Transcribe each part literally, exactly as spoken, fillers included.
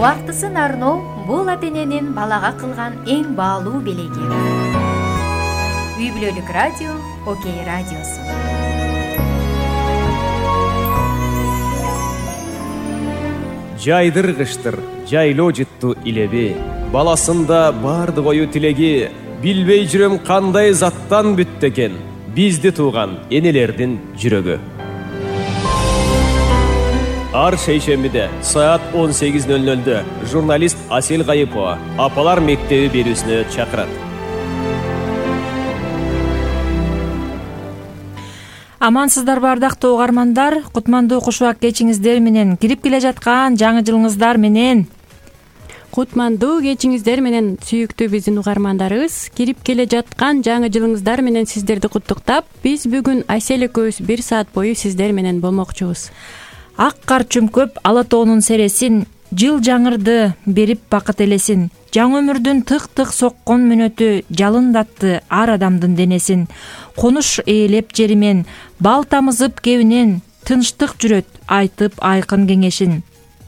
убактысын арноо бул ата-эненин балага кылган эң баалуу белеги. Үй бүлөлүк радио Окей радиосу. Жайдыргыштыр, жайлоо жытту илеби, баласында барды кою тилеги, билбей жүрөм кандай заттан бүттү экен, бизди тууган энелердин жүрөгү. Ар шейшембиде саат он сегиз ноль нольдө журналист Асель Кайыпова апалар мектеби берүүсүнө чакырат. Амансыздарбы ардактуу угармандар, кутмандуу кушубак кечиңиздер менен, кирип келе жаткан жаңы жылыңыздар менен. Кутмандуу кечиңиздер менен сүйүктүү биздин угармандарыбыз, кирип келе жаткан жаңы жылыңыздар менен сиздерди куттуктап, биз бүгүн Асель экөөбүз бир саат бою сиздер менен болмокчубуз. Ак кар чүмкөп ала тоонун сересин, жыл жаңырды берип бакыт элесин, жаңы өмүрдүн тык-тык соккон мүнөтү жалындатты ар адамдын денесин. Конуш ээлеп жеримен, бал тамызып кебинен, тынчтык жүрөт айтып айкын кеңешин.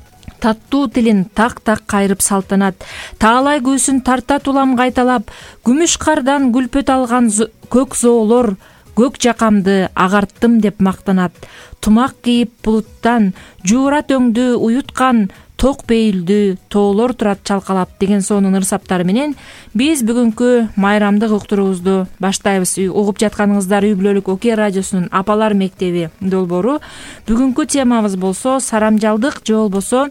Таттуу тилин так-так кайрып салтанат, таалай күүсүн тарта тулам кайталап, күмүш кардан күлпөт алган көк зоолор, көк жакамды агарттым деп мактанат. Тумак кийип булуттан, жуурат өңдү уюткан, ток бейилдүү тоолор турат чалкалап деген сонун ырсаптары менен биз бүгүнкү майрамдык уктуруубузду баштайбыз. Угуп жатканыңыздар Үй бүлөлүк Окей радиосунун апалар мектеби долбоору. Бүгүнкү темабыз болсо сарамжалдык же болбосо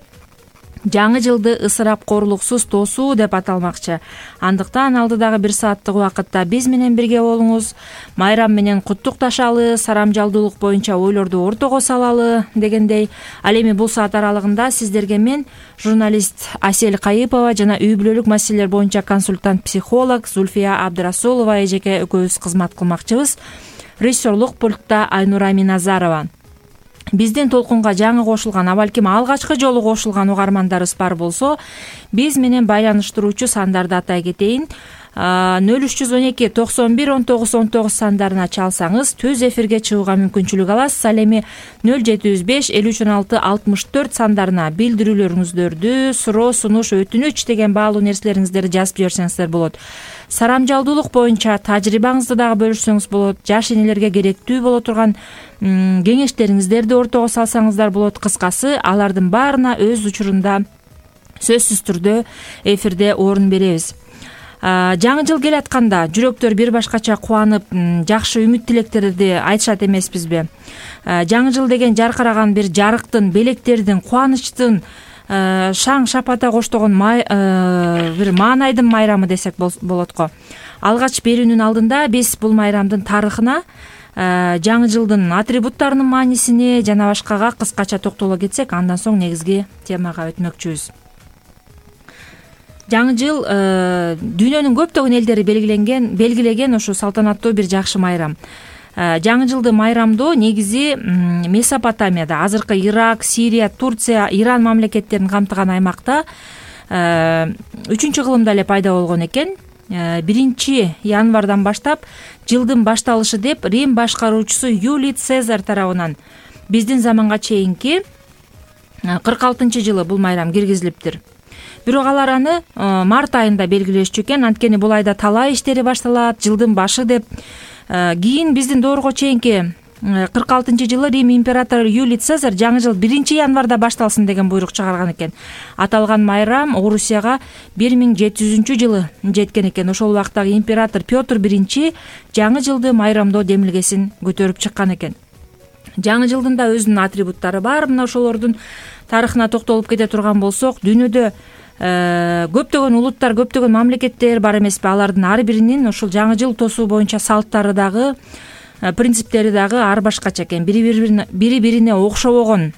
жаңы жылды ысырап корлуксуз тоосуу деп аталмакчы. Андыктан алдыдагы бир сааттык убакытта биз менен бирге болуңуз, майрам менен куттукташалы, сарамжалдуулук боюнча ойлорду ортого салалы дегендей. Ал эми бул саат аралыгында сиздерге мен, журналист Асель Кайыпова жана үй бүлөлүк маселелер боюнча консультант психолог Зульфия Абдрасулова эжеке экөөбүз кызмат кылмакчыбыз. Режиссерлук пультта Айнура Миназарова. Биздин толкунга жаңы кошулган, а балким алгачкы жолу кошулган угармандарыбыз бар болсо, биз менен байланыштыруучу сандарды атай кетейин. нөл үч жүз он эки токсон бир он тогуз он тогуз сандарына чалсаңыз түз эфирге чыгууга мүмкүнчүлүк аласыз. Ал эми нөл жети жүз беш элүү үч он алты алтымыш төрт сандарына билдирүүлөрүңүздөрдү, суроо, сунуш, өтүнүч деген баалуу нерселериңиздерди жазып жиберсеңиздер болот. Сарамжалдуулук боюнча тажрыйбаңызды дагы бөлүшсөңүз болот. Жаш энелерге керектүү боло турган кеңештериңиздерди ортого салсаңыздар болот. Кыскасы, алардын баарына өз учурунда сөзсүз түрдө эфирде орун беребиз. Жаңы жыл келе атканда жүрөктөр бир башкача кубанып, жакшы үмүт тилектерди айтышат эмеспизби? Жаңы жыл деген жаркыраган бир жарыктын, белектердин, кубанычтын, шаң шапата коштогон бир маанайдын майрамы десек болот го. Алгач берүүнүн алдында биз бул майрамдын тарыхына, жаңы жылдын атрибуттарынын маанисине жана башкага кыскача токтоло кетсек, андан соң негизги темага өтмөкчүбүз. Жаңы жыл дүйнөнүн көптөгөн элдери белгиленген, белгилеген ушу салтанаттуу бир жакшы майрам. Жаңы жылды майрамдоо негизи Месопотамияда, азыркы Ирак, Сирия, Турция, Иран мамлекеттерин камтыган аймакта үчүнчү кылымда эле пайда болгон экен. биринчи январдан баштап жылдын башталышы деп Рим башкаруучусу Юлий Цезарь тарабынан биздин заманга чейинки кырк алтынчы жылы бул майрам киргизилиптир. Бирок алар аны март айында белгилешчү экен. Анткени бул айда талай иштери башталат, жылдын башы деп. Кийин биздин доорго чейинки кырк алтынчы жылы Рим императору Юлий Цезарь жаңы жыл биринчи январда башталсын деген буйрук чыгарган экен. Аталган майрам Орусияга бир миң жети жүзүнчү жылы жеткен экен. Ошол убактагы император Петр биринчи жаңы жылды майрамдоо демилгесин көтөрүп чыккан экен. Жаңы жылдын да өзүнүн атрибуттары бар. Мына ошолордун тарыхына токтолуп кете турган болсок, дүйнөдө көптөгөн улуттар, көптөгөн мамлекеттер бар эмеспи? Алардын ар биринин ушул жаңы жыл тосуу боюнча салттары дагы, принциптери дагы ар башкача экен. Бири бирине окшобогон,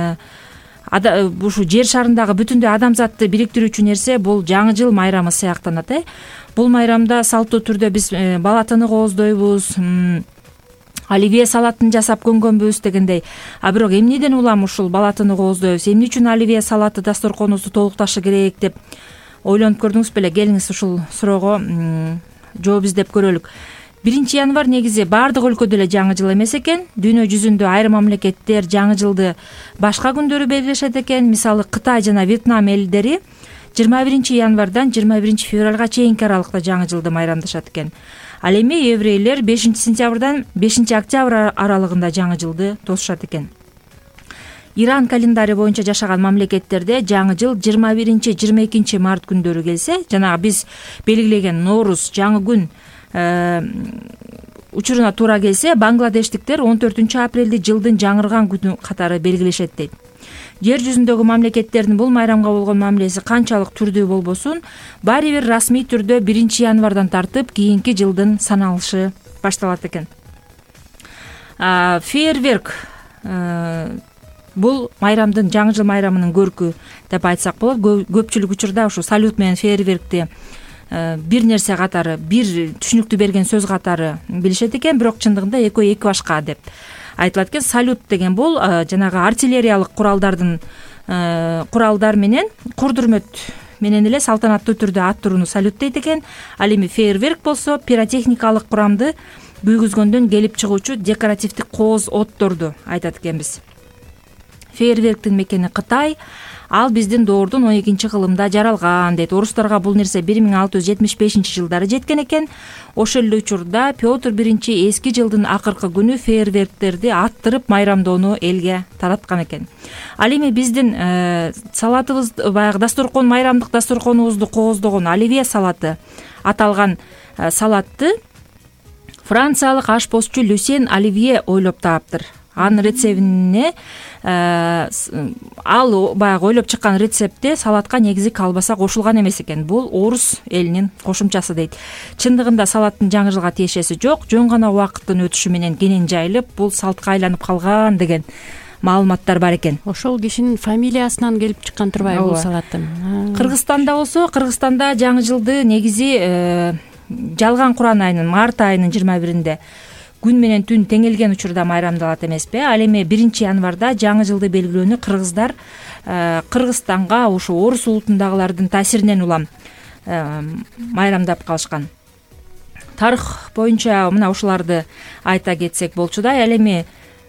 ушу жер шарындагы бүтүндөй адамзатты бириктирүүчү нерсе бул жаңы жыл майрамы сыяктанат. Бул майрамда салттуу түрдө биз бала тыны кооздойбуз, оливье салатын жасап көнгөнбүз дегендей. А бирок эмнеден улам ушул бала тыны кооздойбуз? Эмне үчүн оливье салаты дасторконубузду толукташы керек деп ойлонуп көрдүңүз беле? Келиңиз ушул суроого жооп издеп көрөлүк. биринчи январь негизи баардык өлкөдө эле жаңы жыл эмес экен. Дүйнө жүзүндө айрым мамлекеттер жаңы жылды башка күндөрү белгилешет экен. Мисалы Кытай жана Вьетнам элдери жыйырма биринчи январдан жыйырма биринчи февралга чейинки аралыкта жаңы жылды майрамдашат экен. Ал эми еврейлер бешинчи сентябрдан бешинчи октябрь аралыгында жаңы жылды тосушат экен. Иран календари боюнча жашаган мамлекеттерде жаңы жыл жыйырма биринчи жыйырма экинчи март күндөрү келсе, жанагы биз белгилеген Норуз жаңы күн учуруна туура келсе, бангладештиктер он төртүнчү апрелди жылдын жаңырган күнү катары белгилешет дейт. Жер жүзүндөгү мамлекеттердин бул майрамга болгон мамилеси канчалык түрдүү болбосун, баары бир расмий түрдө биринчи январдан тартып кийинки жылдын саналышы башталат экен. Фейерверк бул майрамдын, жаңы жыл майрамынын көркү деп айтсак болот. Көпчүлүк учурда ушу салют менен фейерверкти бир нерсе катары, бир түшүнүктү берген сөз катары билишет экен, бирок чындыгында экөө эки башка деп айтылат экен. Салют деген бул жанагы артиллериялык куралдардын куралдар менен курдурмөт менен эле салтанаттуу түрдө аттырууну салют дейт экен. Ал эми фейерверк болсо пиротехникалык курамды күйгүзгөндөн келип чыгуучу декоративдик кооз отторду айтат экенбиз. Фейерверктин мекени Кытай, ал биздин доордун он экинчи кылымда жаралган дейт. Орустарга бул нерсе бир миң алты жүз жетимиш бешинчи жылдары жеткен экен. Ошол эле учурда Петр биринчи эски жылдын акыркы күнү фейерверктерди аттырып майрамдоону элге тараткан экен. Ал эми биздин салатыбыз, баягы дасторкон, майрамдык дасторконубузду кооздогон оливье салаты аталган салатты франциялык ашпозчу Люсьен Оливье ойлоп таптыр. Анын рецебине ал баягы ойлоп чыккан рецептте салатка негизи колбаса кошулган эмес экен. Бул орус элинин кошумчасы дейт. Чындыгында салаттын жаңы жылга тиешеси жок, жөн гана убакыттын өтүшү менен кенен жайылып, бул салтка айланып калган деген маалыматтар бар экен. Ошол кишинин фамилиясынан келип чыккан турбайбы бул салаттын? Кыргызстанда болсо, Кыргызстанда жаңы жылды негизи жалган Куран айынын, март айынын жыйырма биринде күн менен түн теңелген учурда майрамдалат эмеспи? Ал эми биринчи январда жаңы жылды белгилөөнү кыргыздар Кыргызстанга ушу орус улутундагылардын таасиринен улам майрамдап калышкан. Тарых боюнча мына ушуларды айта кетсек болчудай. Ал эми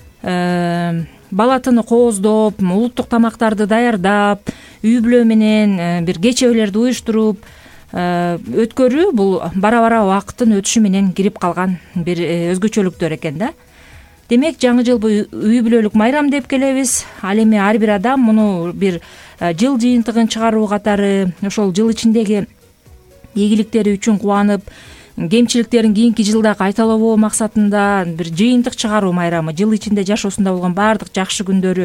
балатыны кооздоп, улуттук тамактарды даярдап, үй бүлө менен бир кечебелерди уюштуруп өткөрүү, бул бара-бара убакыттын өтүшү менен кирип калган бир өзгөчөлүктөр экен да. Демек, жаңы жыл үй бүлөлүк майрам деп келебиз. Ал эми ар бир адам муну бир жыл жыйынтыгын чыгаруу катары, ошол жыл ичиндеги ийгиликтери үчүн кубанып, кемчиликтерин кийинки жылда кайталабоо максатында бир жыйынтык чыгаруу майрамы, жыл ичинде жашоосунда болгон баардык жакшы күндөрү,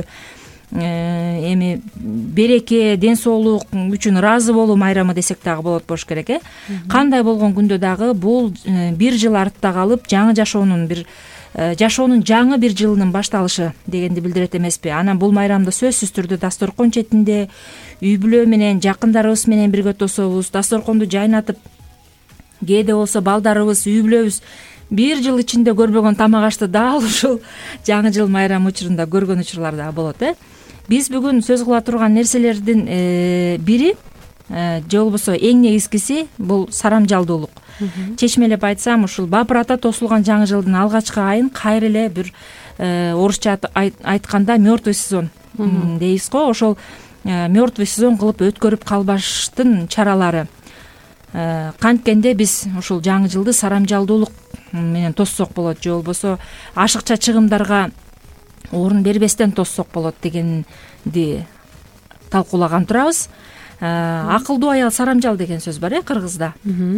эми береке, ден соолук үчүн ыраазы болуу майрамы десек дагы болот болуш керек э. Кандай болгон күндө дагы бул бир жыл артта калып, жаңы жашоонун бир жашоонун жаңы бир жылынын башталышы дегенди билдирет эмеспи? Анан бул майрамды сөзсүз түрдө дасторкон четинде үй бүлө менен, жакындарыбыз менен бирге тособуз, дасторконду жайнатып, кээде болсо балдарыбыз, үй бүлөбүз бир жыл ичинде көрбөгөн тамак ашты дал ушул жаңы жыл майрамы учурунда көргөн учурлар да болот э. Биз бүгүн сөз кыла турган нерселердин бири же болбосо эң негизгиси бул сарамжалдуулук. Чечмелеп айтсам, ушул Бабыр ата тосулган жаңы жылдын алгачкы айын кайра эле бир орусча айтканда мёртвый сезон дейбиз го. Ошол мёртвый сезон кылып өткөрүп калбаштын чаралары. Канткенде биз ушул жаңы жылды сарамжалдуулук менен тоссок болот, же болбосо ашыкча чыгымдарга орун бербестен тоссок болот дегенди талкуулаган турабыз. Акылдуу аял сарамжал деген сөз бар э кыргызда.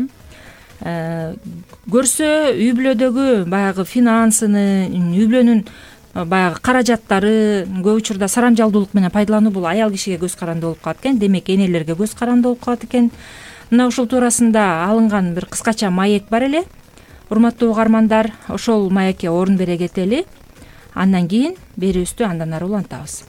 Көрсө үй бүлөдөгү баягы финансыны, үй бүлөнүн баягы каражаттары көп учурда сарамжалдуулук менен пайдалануу бул аял кишиге көз каранды болуп калат экен. Демек, энелерге көз каранды болуп калат экен. Мына ушул туурасында алынган бир кыскача маек бар эле. Урматтуу угармандар, ошол маекке орун бере кетели. Андан кийин берүүбүздү андан ары улантабыз.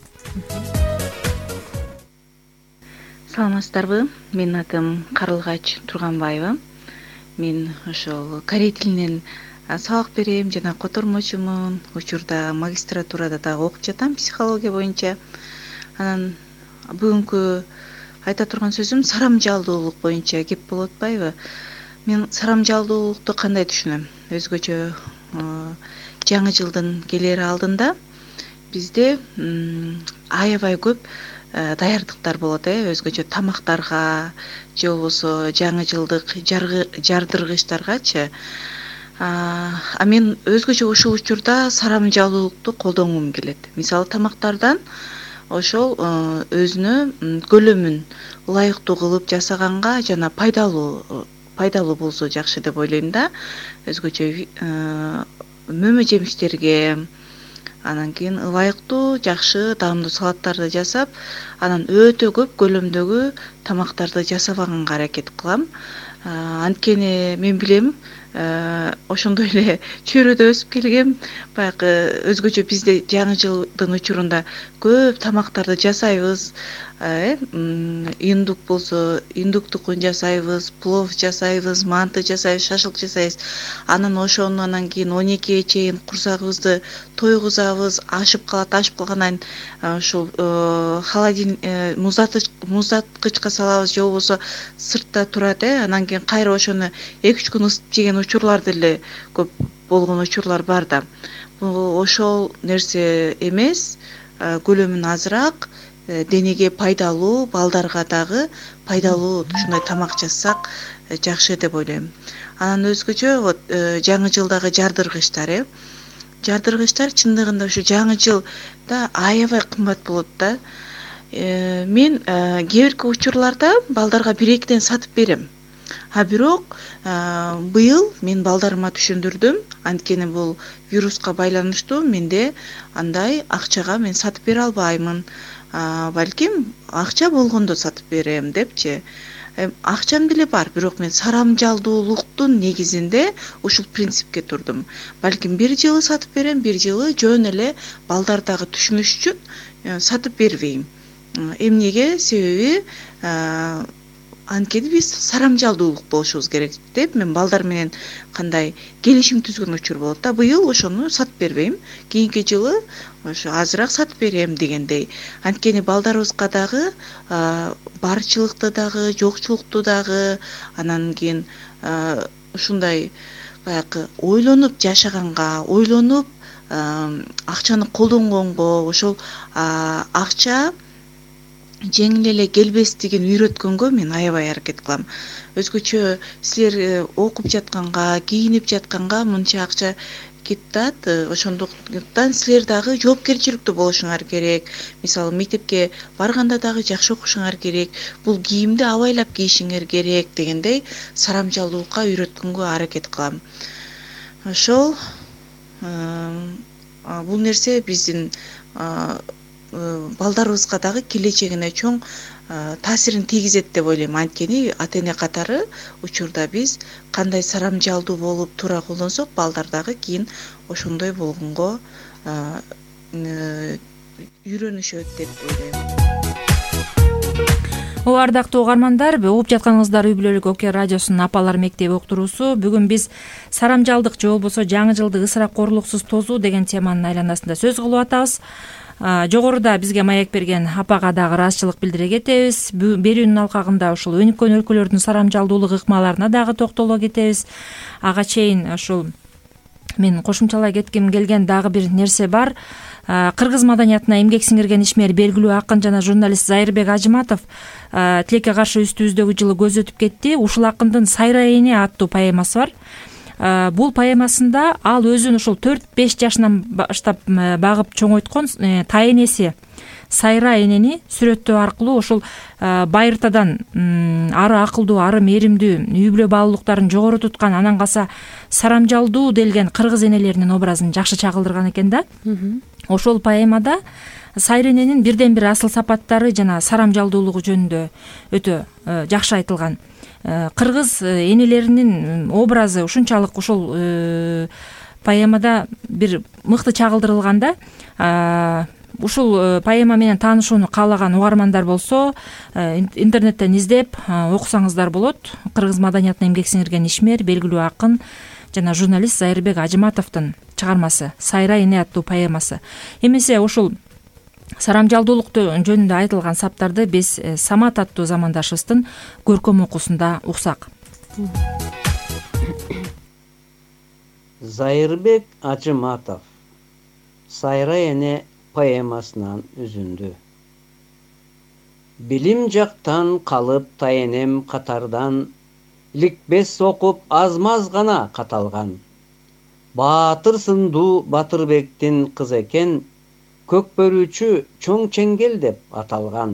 Саламатсыздарбы? Менин атым Карылгач Турганбаева. Мен ошол корей тилинен сабак берем жана котормочумун. Учурда магистратурада дагы окуп жатам психология боюнча. Анан бүгүнкү айта турган сөзүм сарамжалдуулук боюнча кеп болуп атпайбы? Мен сарамжалдуулукту кандай түшүнөм? өзгөчө жаңы жылдын келери алдында бизде аябай көп даярдыктар болот, э өзгөчө тамактарга же болбосо жаңы жылдык жардыргычтаргачы. А мен өзгөчө ушул учурда сарамжалуулукту колдонгум келет. Мисалы тамактардан ошол өзүнө көлөмүн ылайыктуу кылып жасаганга жана пайдалуу пайдалуу болсо жакшы деп ойлойм да. Өзгөчө мөмө жемиштерге, анан кийин ылайыктуу жакшы даамдуу салаттарды жасап, анан өтө көп көлөмдөгү тамактарды жасабаганга аракет кылам. Анткени мен билем, ошондой эле чөйрөдө өсүп келгем. Баягы өзгөчө бизде жаңы жылдын учурунда көп тамактарды жасайбыз. Индук болсо индуктукун жасайбыз, плов жасайбыз, манты жасайбыз, шашлык жасайбыз. Анан ошону анан кийин он экиге чейин курсагыбызды тойгузабыз, ашып калат, ашып калгандан кийин ушул холодильник муздаткычка салабыз же болбосо сыртта турат, э анан кийин кайра ошону эки үч күн ысытып жеген учурлар деле көп болгон учурлар бар да. Бул ошол нерсе эмес, көлөмүн азыраак, денеге пайдалуу, балдарга дагы пайдалуу ушундай тамак жасасак жакшы деп ойлойм. Анан өзгөчө вот жаңы жылдагы жардыргычтар, э жардыргычтар чындыгында ушу жаңы жылда аябай кымбат болот да. Мен кээ бирки учурларда балдарга бир экиден сатып берем. А бирок быйыл мен балдарыма түшүндүрдүм, анткени бул вируска байланыштуу, менде андай акчага мен сатып бере албаймын. Балким акча болгондо сатып берем депчи. Акчам деле бар, бирок мен сарамжалдуулуктун негизинде ушул принципке турдум. Балким бир жылы сатып берем, бир жылы жөн эле балдар дагы түшүнүш үчүн сатып бербейм. Эмнеге? Себеби анткени биз сарамжалдуулук болушубуз керек деп мен балдар менен кандай келишим түзгөн учур болот да. Быйыл ошону сатып бербейм, кийинки жылы ошо азыраак сатып берем дегендей. Анткени балдарыбызга дагы барчылыкты дагы, жокчулукту дагы, анан кийин ушундай баягы ойлонуп жашаганга, ойлонуп акчаны колдонгонго, ошол акча жеңил эле келбестигин үйрөткөнгө мен аябай аракет кылам. Өзгөчө силер окуп жатканга, кийинип жатканга мынча акча кетат, ошондуктан силер дагы жоопкерчиликтүү болушуңар керек. Мисалы мектепке барганда дагы жакшы окушуңар керек, бул кийимди абайлап кийишиңер керек дегендей сарамжалуулукка үйрөткөнгө аракет кылам. Ошол бул нерсе биздин балдарыбызга дагы келечегине чоң таасирин тийгизет деп ойлойм. Анткени ата-эне катары учурда биз кандай сарамжалдуу болуп туура колдонсок, балдар дагы кийин ошондой болгонго үйрөнүшөт деп ойлойм. О, ардактуу угармандар, угуп жатканыңыздар Үй бүлөлүк Окей радиосунун Апалар мектеби уктуруусу. Бүгүн биз сарамжалдык же болбосо жаңы жылды ысырак корлуксуз тосуу деген теманын айланасында сөз кылып атабыз. Жогоруда бизге маек берген апага дагы ыраазычылык билдире кетебиз. Берүүнүн алкагында ушул өнүккөн өлкөлөрдүн сарамжалдуулук ыкмаларына дагы токтоло кетебиз. Ага чейин ушул мен кошумчалай кетким келген дагы бир нерсе бар. Кыргыз маданиятына эмгек сиңирген ишмер, белгилүү акын жана журналист Зайырбек Ажыматов тилекке каршы үстүбүздөгү жылы көз өтүп кетти. Ушул акындын Сайра эне аттуу поэмасы бар. Бул поэмасында ал өзүн ушул төрт беш жашынан баштап багып чоңойткон тайэнеси Сайра энени сүрөттөө аркылуу ушул байыртадан ары акылдуу, ары мээримдүү, үй бүлө баалуулуктарын жогору туткан, анан калса сарамжалдуу делген кыргыз энелеринин образын жакшы чагылдырган экен да. Ошол поэмада Сайра эненин бирден бир асыл сапаттары жана сарамжалдуулугу жөнүндө өтө жакшы айтылган. Кыргыз энелеринин образы ушунчалык ушул поэмада бир мыкты чагылдырылган да. Ушул поэма менен таанышууну каалаган угармандар болсо, интернеттен издеп окусаңыздар болот. Кыргыз маданиятына эмгек сиңирген ишмер, белгилүү акын жана журналист Зайырбек Ажыматовдун чыгармасы Сайра эне аттуу поэмасы. Эмесе ушул сарамжалдуулукту жөнүндө айтылган саптарды биз Самат аттуу замандашыбыздын көркөм окуусунда уксак. Зайырбек Ажыматов Сайра эне поэмасынан үзүндү. Билим жактан калып тайенем катардан, ликбез окуп аз-маз гана каталган. Баатыр сындуу Батырбектин кыз экен, көк бөрүүчү чоң чеңгел деп аталган.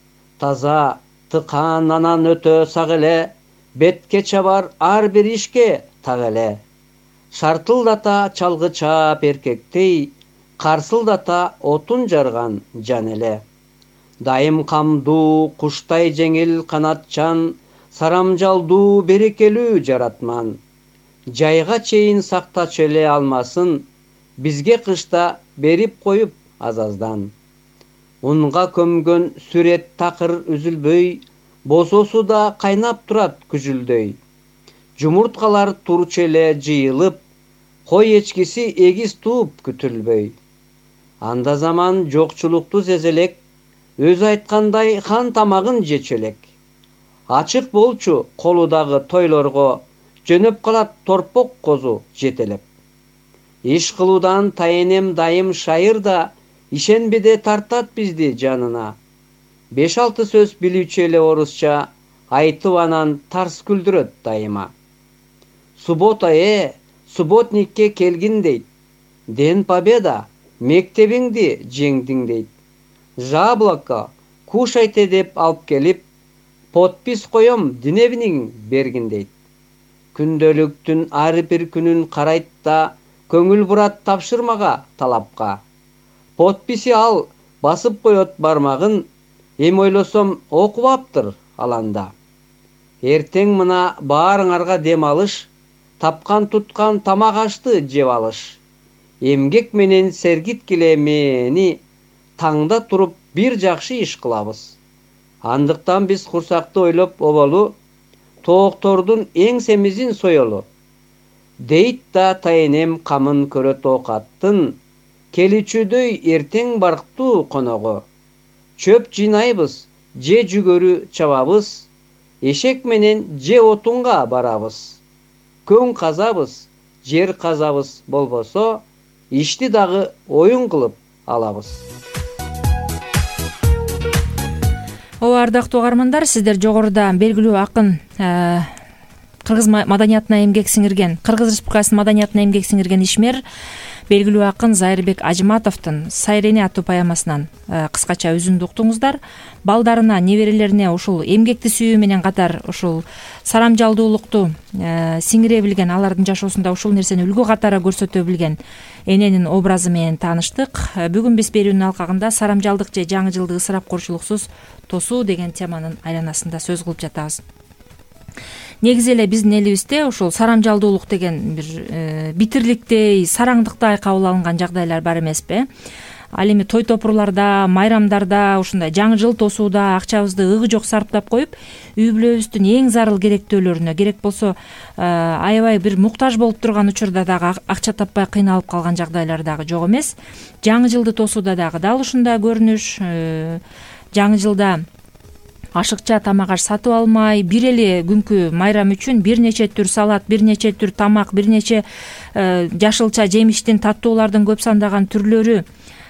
Таза тыкан анан өтө сак эле, бетке чабар ар бир ишке так эле. Шартылдата чалгычап эркектей, карсылдата отун жарган жан эле. Дайым камдуу, куштай жеңил канатчан, сарамжалдуу, берекелүү жаратман. Жайга чейин сактачу эле алмасын, бизге кышта берип коюп аз-аздан. Унга көмгөн сүрет такыр үзүлбөй, бососу да кайнап турат күжүлдөй. Жумурткалар турчу эле жыйылып, кой эчкиси эгиз тууп күтүлбөй. Анда заман жокчулукту сезелек, өзү айткандай хан тамагын жечелек. Ачык болчу колудагы тойлорго, жөнөп калат торпок козу жетелеп. Иш кылуудан тайенем дайым шайыр да, ишенбеде тартат бизди жанына. Беш алты сөз билүүчү эле орусча, айтып анан тарс күлдүрөт дайыма. Суббота э, субботникке келгин дейт. Ден победа, мектебиңди жеңдиң дейт. Жаблоко, кушайте деп алып келип, подпис коем диневниң бергин дейт. Күндөлүктүн ар бир күнүн карайт да, көңүл бурат тапшырмага, талапка. Подписи ал, басып коет бармагын, эми ойлосом окубаптыр аланда. Эртең мына баарыңарга дем алыш, тапкан туткан тамак ашты жеп алыш. Эмгек менен сергиткиле мени, таңда туруп бир жакшы иш кылабыз. Андыктан биз курсакты ойлоп оболу, тооктордун эңсемизин соелу. Дейт да тайенем камын көрөт оокаттын, келичүдөй эртең барктуу коного. Чөп жыйнайбыз, же жүгөрү чабабыз, эшек менен же отунга барабыз. Көң казабыз, жер казабыз болбосо, ишти дагы оюн кылып алабыз. Ооба, ардактуу угармандар, сиздер жогоруда белгилүү акын, кыргыз маданиятына эмгек сиңирген, Кыргыз Республикасынын маданиятына эмгек сиңирген ишмер, белгилүү акын Зайырбек Ажыматовдун Сайрене аттуу поэмасынан кыскача үзүндү уктуңуздар. Балдарына, неберелерине ушул эмгекти сүйүү менен катар ушул сарамжалдуулукту сиңире билген, алардын жашоосунда ушул нерсени үлгү катары көрсөтө билген эненин образы менен тааныштык. Бүгүн биз берүүнүн алкагында сарамжалдык же жаңы жылды ысырапкорчулуксуз тосуу деген теманын айланасында сөз кылып жатабыз. Негизи эле биздин элибизде ушул сарамжалдуулук деген бир э, битирликтей, сараңдыктай кабыл алынган жагдайлар бар эмеспи? Ал эми той топурларда, майрамдарда, ушундай жаңы жыл тосууда акчабызды ыгы жок сарптап коюп, үй бүлөбүздүн эң зарыл керектөөлөрүнө, керек болсо аябай бир муктаж болуп турган учурда дагы акча таппай кыйналып калган жагдайлар дагы жок эмес. Жаңы жылды тосууда дагы дал ушундай көрүнүш. Жаңы жылда ашыкча тамак аш сатып алмай, бир эле күнкү майрам үчүн бир нече түр салат, бир нече түр тамак, бир нече жашылча жемиштин, таттуулардын көп сандаган түрлөрү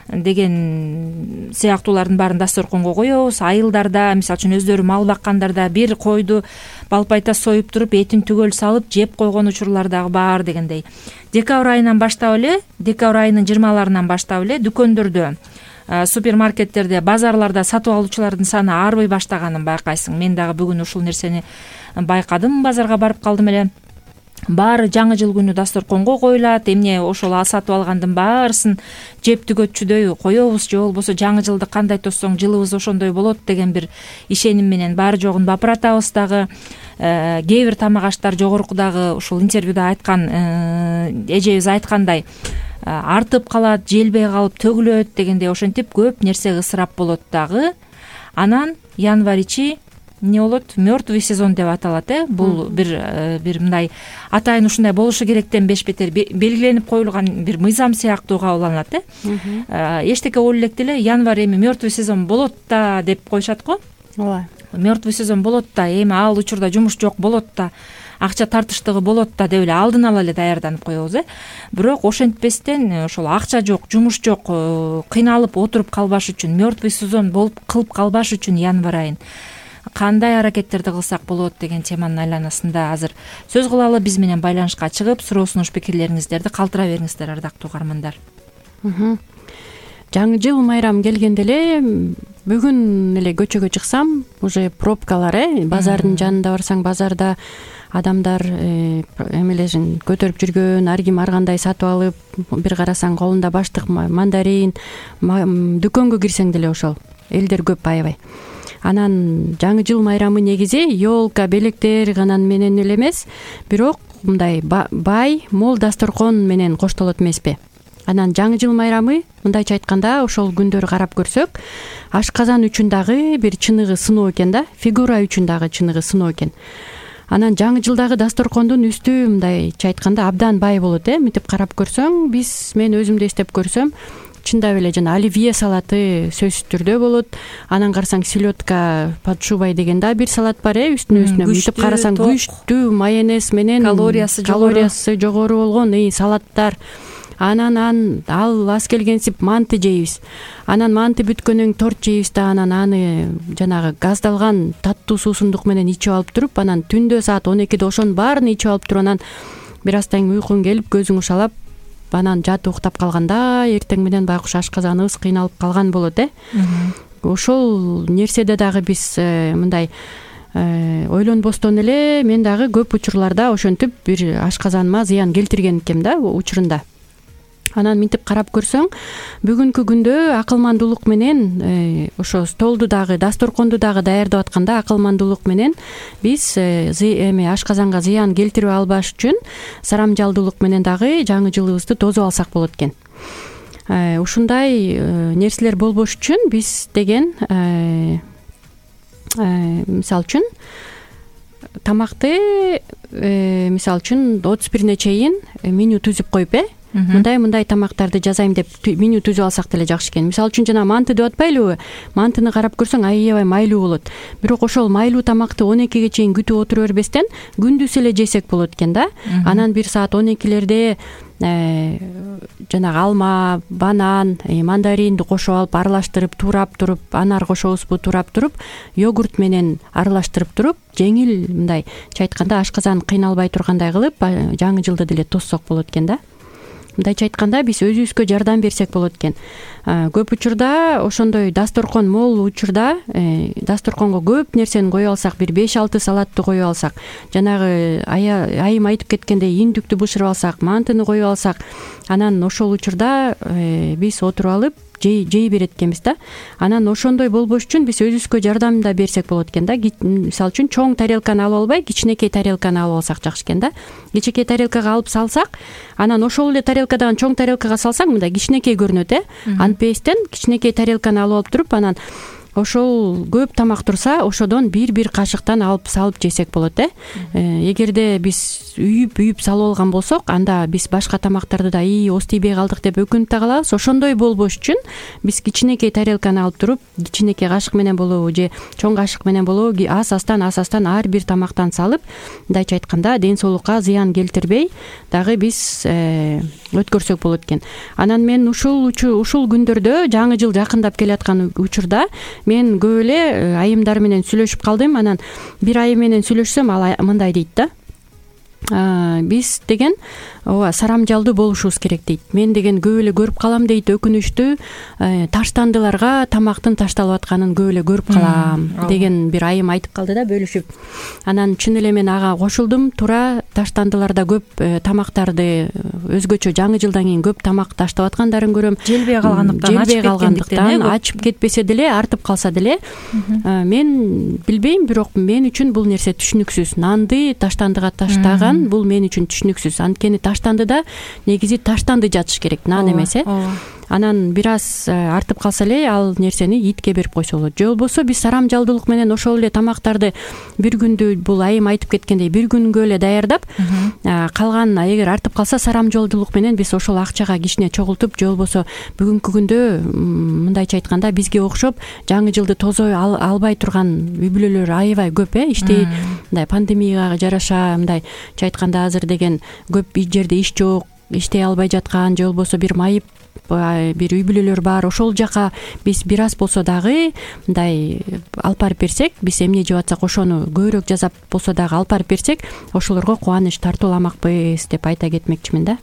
деген сыяктуулардын баарын дасторконго коебуз. Айылдарда, мисалы үчүн өздөрү мал баккандарда бир койду балпайта союп туруп, этин түгөл салып жеп койгон учурлар дагы бар дегендей. Декабрь айынан баштап эле, декабрь айынын жыйырмаларынан баштап эле дүкөндөрдө, супермаркеттерде, базарларда сатып алуучулардын саны арбый баштаганын байкайсың. Мен дагы бүгүн ушул нерсени байкадым, базарга барып калдым эле. Баары жаңы жыл күнү дасторконго коюлат. Эмне ошол сатып алгандын баарысын жеп түгөтчүдөй коебуз, же болбосо жаңы жылды кандай тоссоң жылыбыз ошондой болот деген бир ишеним менен баары жогун бапыратабыз дагы. Кээ бир тамак аштар жогорукудагы ушул интервьюда айткан эжебиз айткандай артып калат, желбей калып төгүлөт дегендей, ошентип көп нерсе ысырап болот дагы. Анан январь ичи эмне болот? Мёртвый сезон деп аталат, э? Бул бир бир мындай атайын ушундай болушу керектен беш бетер белгиленип коюлган бир мыйзам сыяктуу кабылданат, э? Эчтеке ойлой электи эле, январь эми мёртвый сезон болот да деп коюшат го. Ооба. Мёртвый сезон болот да, эми ал учурда жумуш жок болот да. акча тартыштыгы болот да деп эле алдын ала эле даярданып коебуз э бирок ошентпестен ошол акча жок, жумуш жок, кыйналып отуруп калбаш үчүн, мертвый сезон болуп кылып калбаш үчүн январь айын кандай аракеттерди кылсак болот деген теманын айланасында азыр сөз кылалы, биз менен байланышка чыгып суроо сунуш пикирлериңиздерди калтыра бериңиздер, ардактуу угармандар. Жаңы жыл майрамы келгенде эле бүгүн эле көчөгө чыксам, уже пробкалар э базардын жанында барсаң, базарда адамдар эмелесин көтөрүп жүргөн, ар ким ар кандай сатып алып, бир карасаң колунда баштык мандарин, дүкөнгө кирсең деле ошол элдер көп аябай. Анан жаңы жыл майрамы негизи ёлка, белектер гана менен эле эмес, бирок мындай бай, мол дасторкон менен коштолот эмеспи? Анан жаңы жыл майрамы мындайча айтканда ошол күндөрү карап көрсөк, ашказан үчүн дагы бир чыныгы сыноо экен да, фигура үчүн дагы чыныгы сыноо экен. Анан жаңы жылдагы дасторкондун үстү мындайча айтканда абдан бай болот э мынтип карап көрсөң, биз мен өзүмдү эстеп көрсөм, чындап эле жана оливье салаты сөзсүз түрдө болот. Анан карасаң селедка под шубой деген да бир салат бар э үстүнө үстүнө мынтип карасаң күчтүү майонез менен калориясы жогору болгон салаттар. Анан ан ал аз келгенсип манты жейбиз. Анан манты бүткөнөн торт жейбиз да, анан аны жанагы газдалган таттуу суусундук менен ичип алып туруп, анан түндө саат он экиде ошонун баарын ичип алып туруп, анан бир аздан уйкуң келип көзүң ушалап, анан жатып уктап калганда эртең менен байкуш ашказаныбыз кыйналып калган болот э. Ошол нерседе дагы биз мындай ойлонбостон эле мен дагы көп учурларда ошентип бир ашказаныма зыян келтирген экем да учурунда. Анан мынтип карап көрсөң, бүгүнкү күндө акылмандуулук менен ошо столду дагы, дасторконду дагы даярдап атканда акылмандуулук менен биз эме ашказанга зыян келтирип албаш үчүн сарамжалдуулук менен дагы жаңы жылыбызды тосуп алсак болот экен. Ушундай нерселер болбош үчүн биз деген мисалы үчүн тамакты мисалы үчүн отуз бирине чейин меню түзүп коюп э мындай мындай тамактарды жазайм деп меню түзүп алсак деле жакшы экен. Мисалы үчүн жана манты деп атпайлыбы? Мантыны карап көрсөң аябай майлуу болот. Бирок ошол майлуу тамакты он экиге чейин күтүп отура бербестен күндүз эле жесек болот экен да. Анан бир саат он экилерде жанагы алма, банан, мандаринди кошуп алып аралаштырып туурап туруп, анар кошобузбу туурап туруп, йогурт менен аралаштырып туруп, жеңил мындай айтканда ашказан кыйналбай тургандай кылып жаңы жылды деле тоссок болот экен да. Мындайча айтканда биз өзүбүзгө жардам берсек болот экен. Көп учурда ошондой дасторкон мол учурда дасторконго көп нерсени коюп алсак, бир беш алты салатты коюп алсак, жанагы айым айтып кеткендей индүктү бышырып алсак, мантыны коюп алсак, анан ошол учурда биз отуруп алып жей берет экенбиз да. Анан ошондой болбош үчүн биз өзүбүзгө жардам да берсек болот экен да. Мисалы үчүн чоң тарелканы алып албай, кичинекей тарелканы алып алсак жакшы экен да. Кичинекей тарелкага алып салсак, анан ошол эле тарелкадан чоң тарелкага салсаң, мындай кичинекей көрүнөт э. Антпестен кичинекей тарелканы алып алып туруп, анан ошол көп тамак турса, ошодон бир-бир кашыктан алып салып жесек болот э. Эгерде биз үйүп-үйүп салып алган болсок, анда биз башка тамактарды да ии ооз тийбей калдык деп өкүнүп да калабыз. Ошондой болбош үчүн биз кичинекей тарелканы алып туруп, кичинекей кашык менен болобу же чоң кашык менен болобу, ас-астан ас-астан ар бир тамактан салып, мындайча айтканда ден соолукка зыян келтирбей дагы биз өткөрсөк болот экен. Анан мен ушул ушул күндөрдө жаңы жыл жакындап келаткан учурда мен көп эле айымдар менен сүйлөшүп калдым. Анан бир айым менен сүйлөшсөм, ал мындай дейт да: биз деген ооба сарамжалдуу болушубуз керек дейт. Мен деген көп эле көрүп калам дейт, өкүнүчтүү таштандыларга тамактын ташталып атканын көп эле көрүп калам деген бир айым айтып калды да, бөлүшүп. Анан чын эле мен ага кошулдум. Туура таштандыларда көп тамактарды өзгөчө жаңы жылдан кийин көп тамак таштап аткандарын көрөм. Желбей калгандыктан, желбей калгандыктан, ачып кетпесе деле, артып калса деле. Мен билбейм, бирок мен үчүн бул нерсе түшүнүксүз. Нанды таштандыга таштаган бул мен үчүн түшүнүксүз. Анткени таштандыда негизи таштанды жатыш керек, нан эмес э. анан бир аз артып калса эле ал нерсени итке берип койсо болот. Же болбосо биз сарамжалдуулук менен ошол эле тамактарды бир күндү, бул айым айтып кеткендей, бир күнгө эле даярдап, калган эгер артып калса сарамжалдуулук менен биз ошол акчага кичине чогултуп, же болбосо бүгүнкү күндө мындайча айтканда бизге окшоп жаңы жылды тозой албай турган үй бүлөлөр аябай көп, э иштей мындай пандемияга жараша, мындайча айтканда азыр деген көп жерде иш жок, иштей албай жаткан, же болбосо бир майып бир үй бүлөлөр бар. Ошол жака биз бир аз болсо дагы мындай алып барып берсек, биз эмне жеп атсак ошону көбүрөөк жасап болсо дагы алып барып берсек, ошолорго кубаныч тартууламакпыз деп айта кетмекчимин да.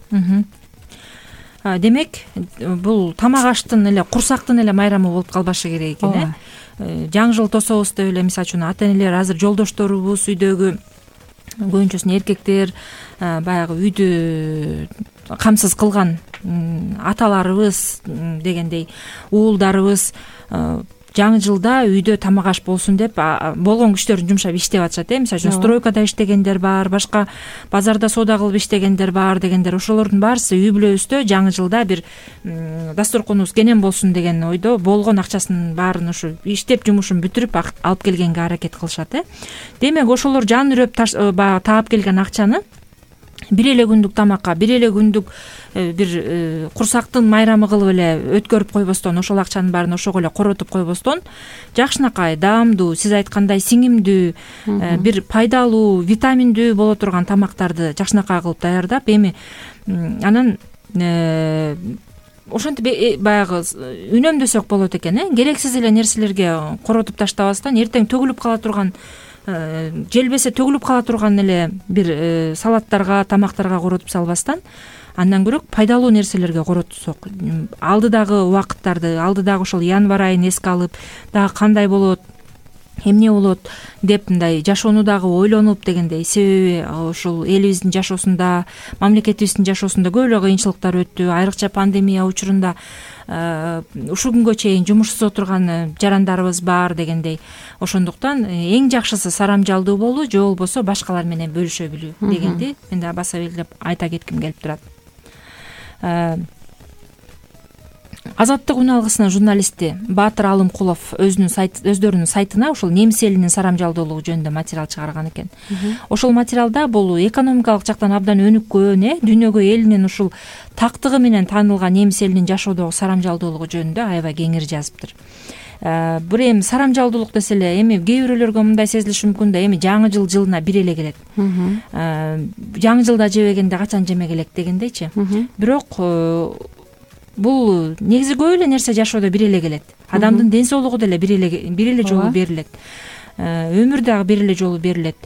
Демек, бул тамак аштын эле, курсактын эле майрамы болуп калбашы керек экен, э. Жаңы жыл тособуз деп эле, мисалы үчүн ата энелер, азыр жолдошторубуз, үйдөгү көбүнчөсүн эркектер, баягы үйдү камсыз кылган аталарыбыз дегендей, уулдарыбыз жаңы жылда үйдө тамак аш болсун деп болгон күчтөрүн жумшап иштеп атышат, э мисалы үчүн стройкада иштегендер бар, башка базарда соода кылып иштегендер бар дегендер. Ошолордун баарысы үй бүлөбүздө жаңы жылда бир дасторконубуз кенен болсун деген ойдо болгон акчасын баарын ушу иштеп жумушун бүтүрүп алып келгенге аракет кылышат, э. Демек ошолор жан үрөп баягы таап келген акчаны бир эле күндүк тамакка, бир эле күндүк бир курсактын майрамы кылып эле өткөрүп койбостон, ошол акчанын баарын ошого эле коротуп койбостон, жакшынакай даамдуу, сиз айткандай сиңимдүү, бир пайдалуу, витаминдүү боло турган тамактарды жакшынакай кылып даярдап, эми анан ошентип баягы үнөмдөсөк болот экен, э. Керексиз эле нерселерге коротуп таштабастан, эртең төгүлүп кала турган, желбесе төгүлүп кала турган эле бир салаттарга, тамактарга коротуп салбастан, андан көрөк пайдалуу нерселерге коротсок, алдыдагы убакыттарды, алдыдагы ошол январь айын эске алып, дагы кандай болот, эмне болот деп мындай жашоону дагы ойлонуп дегендей. Себеби ошол элибиздин жашоосунда, мамлекетибиздин жашоосунда көп эле кыйынчылыктар өттү. Айрыкча пандемия учурунда ушул күнгө чейин жумушсуз отурган жарандарыбыз бар дегендей. Ошондуктан эң жакшысы сарамжалдуу болуу, же болбосо башкалар менен бөлүшө билүү дегенди мен да баса белгилеп айта кетким келип турат. Азаттык үн алгысынын журналисти Баатыр Алымкулов өзүнүн сайт өздөрүнүн сайтына ушул немис элинин сарамжалдуулугу жөнүндө материал чыгарган экен. Ошол материалда бул экономикалык жактан абдан өнүккөн, э дүйнөгө элинин ушул тактыгы менен таанылган немис элинин жашоодогу сарамжалдуулугу жөнүндө аябай кеңири жазыптыр. Бир эми сарамжалдуулук десе эле, эми кээ бирөөлөргө мындай сезилиши мүмкүн да, эми жаңы жыл жылына бир эле келет. Жаңы жылда жебегенде качан жемек элек дегендейчи. Бирок бул негизи көп эле нерсе жашоодо бир эле келет. Адамдын ден соолугу деле бир эле бир эле жолу берилет. Өмүр дагы бир эле жолу берилет.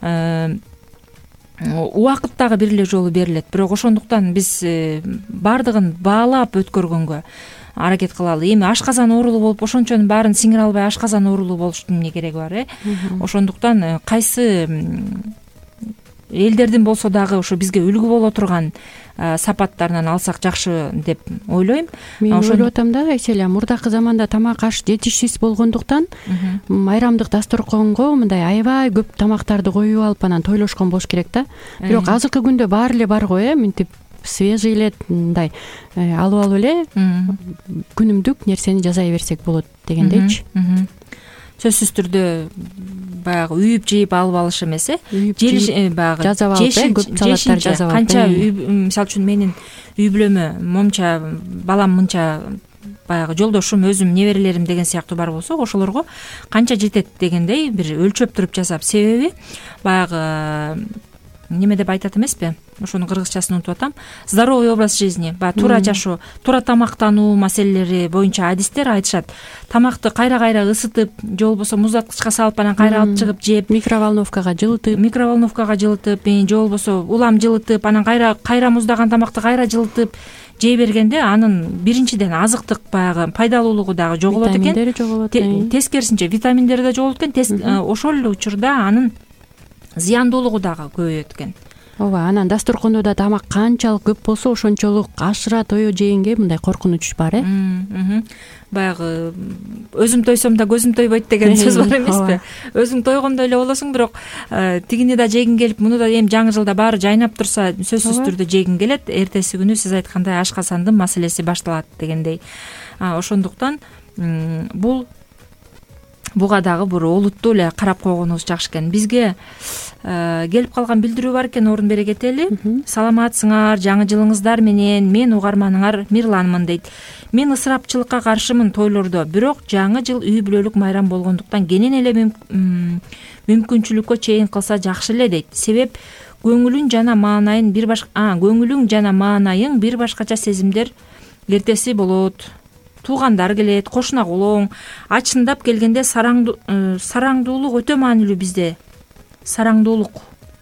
Убакыт дагы бир эле жолу берилет. Бирок ошондуктан биз баардыгын баалап өткөргөнгө аракет кылалы. Эми ашказан оорулуу болуп ошончонун баарын сиңире албай ашказан оорулуу болуштун эмне кереги бар, э? Ошондуктан кайсы элдердин болсо дагы ошо бизге үлгү боло турган сапаттарынан алсак жакшы деп ойлойм. Мен ойлоп атам да, эселе мурдакы заманда тамак аш жетишсиз болгондуктан майрамдык дасторконго мындай аябай көп тамактарды коюп алып анан тойлошкон болуш керек да. Бирок азыркы күндө баары эле бар го, э мынтип свежий эле мындай алып алып эле күнүмдүк нерсени жасай берсек болот дегендейчи. Сөзсүз түрдө баягы үйүп жейип алып алыш эмес, э баягы жасап алып көп салаттар жасап алып. Канча мисалы үчүн менин үй бүлөмө момча балам мынча баягы жолдошум, өзүм, неберелерим деген сыяктуу бар болсо, ошолорго канча жетет дегендей бир өлчөп туруп жасап, себеби баягы неме деп айтат эмеспи? Ошонун кыргызчасын унутуп атам. Здоровый образ жизни, баягы туура жашоо, туура тамактануу маселелери боюнча адистер айтышат. Тамакты кайра-кайра ысытып, же болбосо муздаткычка салып анан кайра алып чыгып жеп, микроволновкага жылытып, микроволновкага жылытып, же болбосо улам жылытып, анан кайра кайра муздаган тамакты кайра жылытып жей бергенде анын биринчиден азыктык баягы пайдалуулугу дагы жоголот экен. Витаминдери жоголот. Тескерисинче витаминдери да жоголот экен. Ошол эле учурда анын зыяндуулугу дагы көбөйөт экен. ооба, анан дасторкондо тамак канчалык көп болсо ошончолук ашыра тою жегенге мындай коркунуч бар э баягы өзүм тойсом да көзүм тойбойт деген сөз бар эмеспи? Өзүң тойгондой эле болосуң, бирок тигини да жегиң келип, муну да эми жаңы жылда баары жайнап турса сөзсүз түрдө жегиң келет. Эртеси күнү сиз айткандай ашкасандын маселеси башталат дегендей. Ошондуктан бул буга дагы бир олуттуу эле карап койгонубуз жакшы экен. Бизге келип калган билдирүү бар экен, орун бере кетели. Саламатсыңар, жаңы жылыңыздар менен, мен угарманыңар Мирланмын дейт. Мен ысырапчылыкка каршымын тойлордо, бирок жаңы жыл үй бүлөлүк майрам болгондуктан кенен эле мүмкүнчүлүккө чейин кылса жакшы эле дейт. Себеп көңүлүң жана маанайың бир башка көңүлүң жана маанайың бир башкача сезимдер эртеси болот. Туугандар келет, кошуна колоң. Ачындап келгенде сараңдуулук өтө маанилүү бизде. Сараңдуулук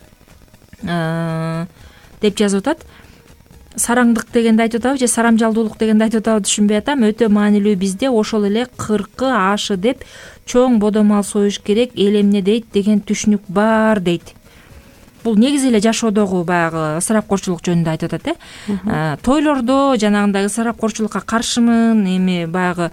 деп жазып атат. Сараңдык дегенди айтып атабы же сарамжалдуулук дегенди айтып атабы түшүнбөй атам. Өтө маанилүү бизде, ошол эле кыркы ашы деп чоң бодомал союш керек, эл эмне дейт деген түшүнүк бар дейт. Бул негизи эле жашоодогу баягы ысырапкорчулук жөнүндө айтып атат э. Тойлордо жанагындай ысырапкорчулукка каршымын, эми баягы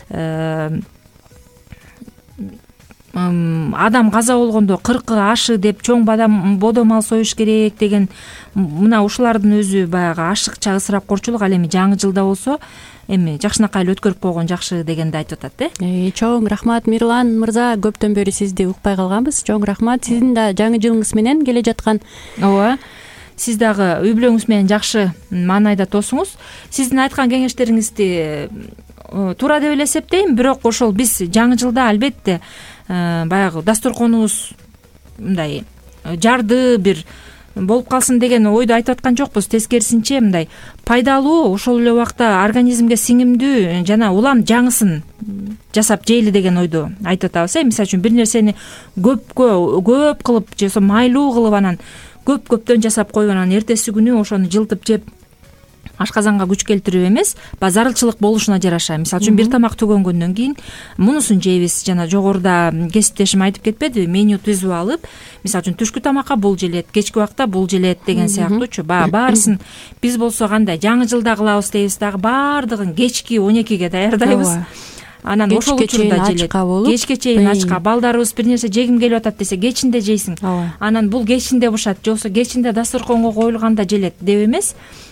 адам каза болгондо кыркы ашы деп чоң бодомал союш керек деген мына ушулардын өзү баягы ашыкча ысырапкорчулук. Ал эми жаңы жылда болсо эми жакшынакай эле өткөрүп койгон жакшы дегенди айтып атат э. Чоң рахмат Мирлан мырза, көптөн бери сизди укпай калганбыз. Чоң рахмат. Сиздин да жаңы жылыңыз менен келе жаткан. Ооба. Сиз дагы үй бүлөңүз менен жакшы маанайда тосуңуз. Сиздин айткан кеңештериңизди туура деп эле эсептейм, бирок ошол биз жаңы жылда албетте баягы дасторконубуз мындай жарды бир болуп калсын деген ойду айтып аткан жокпуз. Тескерисинче мындай пайдалуу, ошол эле убакта организмге сиңимдүү жана улам жаңысын жасап жейли деген ойду айтып атабыз э. Мисалы үчүн бир нерсени көпкө көп кылып же болбосо майлуу кылып анан көп көптөн жасап коюп анан эртеси күнү ошону жылтып жеп ашказанга күч келтирип эмес, зарылчылык болушуна жараша. Мисалы үчүн бир тамак түгөнгөндөн кийин мунусун жейбиз. Жана жогоруда кесиптешим айтып кетпедиби? Меню түзүп алып, мисалы үчүн түшкү тамакка бул желет, кечки убакта бул желет деген сыяктуучу. Баарысын биз болсо кандай жаңы жылда кылабыз дейбиз, дагы баардыгын кечки он экиге даярдайбыз. Анан ошол учурда желет. Кечке чейин ачка. Балдарыбыз бир нерсе жегим келип атат десе кечинде жейсиң. Анан бул кечинде бушат, же болбосо кечинде дасторконго коюлганда желет деп эмес.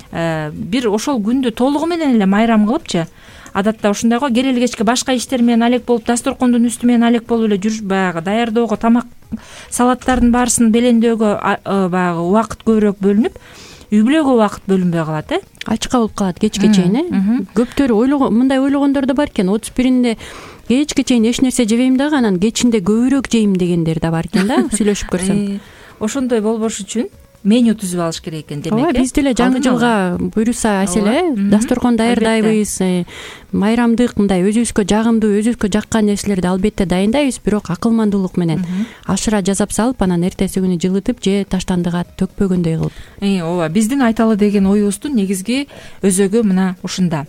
Бир ошол күндү толугу менен эле майрам кылыпчы. Адатта ушундай го, келели кечке башка иштер менен алек болуп, дасторкондун үстү менен алек болуп эле жүрүп, баягы даярдоого, тамак салаттардын баарысын белеңдөөгө баягы убакыт көбүрөөк бөлүнүп, үй бүлөгө убакыт бөлүнбөй калат э. Ачка болуп калат кечке чейин э. Көптөр ойлогон, мындай ойлогондор да бар экен. отуз биринде кечке чейин эч нерсе жебейм дагы, анан кечинде көбүрөөк жейм дегендер да бар экен да, сүйлөшүп көрсөм. Ошондой болбош үчүн меню түзүп алыш керек экен демек. Ооба, биз деле жаңы жылга буюрса аселе дасторкон даярдайбыз. Майрамдык мындай өзүбүзгө жагымдуу, өзүбүзгө жаккан нерселерди албетте дайындайбыз, бирок акылмандуулук менен ашыра жасап салып, анан эртеси күнү жылытып же таштандыга төкпөгөндөй кылып. Ооба, биздин айталы деген оюбуздун негизги өзөгү мына ушунда.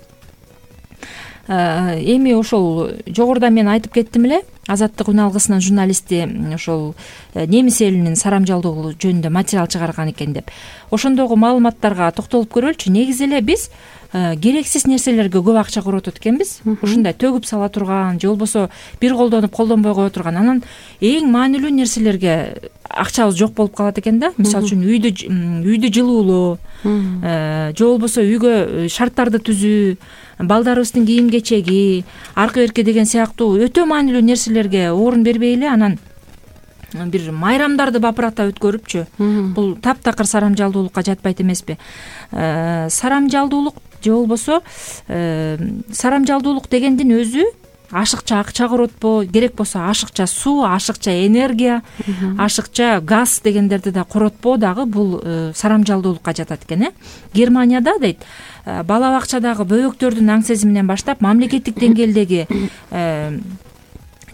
Эми ошол жогоруда мен айтып кеттим эле, Азаттык үн алгысынын журналисти ошол немис элинин сарамжалдуулугу жөнүндө материал чыгарган экен деп. Ошондогу маалыматтарга токтолуп көрөлүчү. Негизи эле биз керексиз нерселерге көп акча коротот экенбиз. Ушундай төгүп сала турган же болбосо бир колдонуп колдонбой кое турган, анан эң маанилүү нерселерге акчабыз жок болуп калат экен да. Мисалы үчүн үйдү үйдү жылуулоо, же болбосо үйгө шарттарды түзүү, балдарыбыздын кийим кечеги, аркы берки деген сыяктуу өтө маанилүү нерселерге орун бербей эле анан бир майрамдарды бапырата өткөрүпчү. Бул таптакыр сарамжалдуулукка жатпайт эмеспи? Сарамжалдуулук же болбосо сарамжалдуулук дегендин өзү ашыкча акча коротпо, керек болсо ашыкча суу, ашыкча энергия, ашыкча газ дегендерди да коротпоо дагы бул сарамжалдуулукка жатат экен э. Германияда дейт, бала бакчадагы бөбөктөрдүн аң сезиминен баштап мамлекеттик деңгээлдеги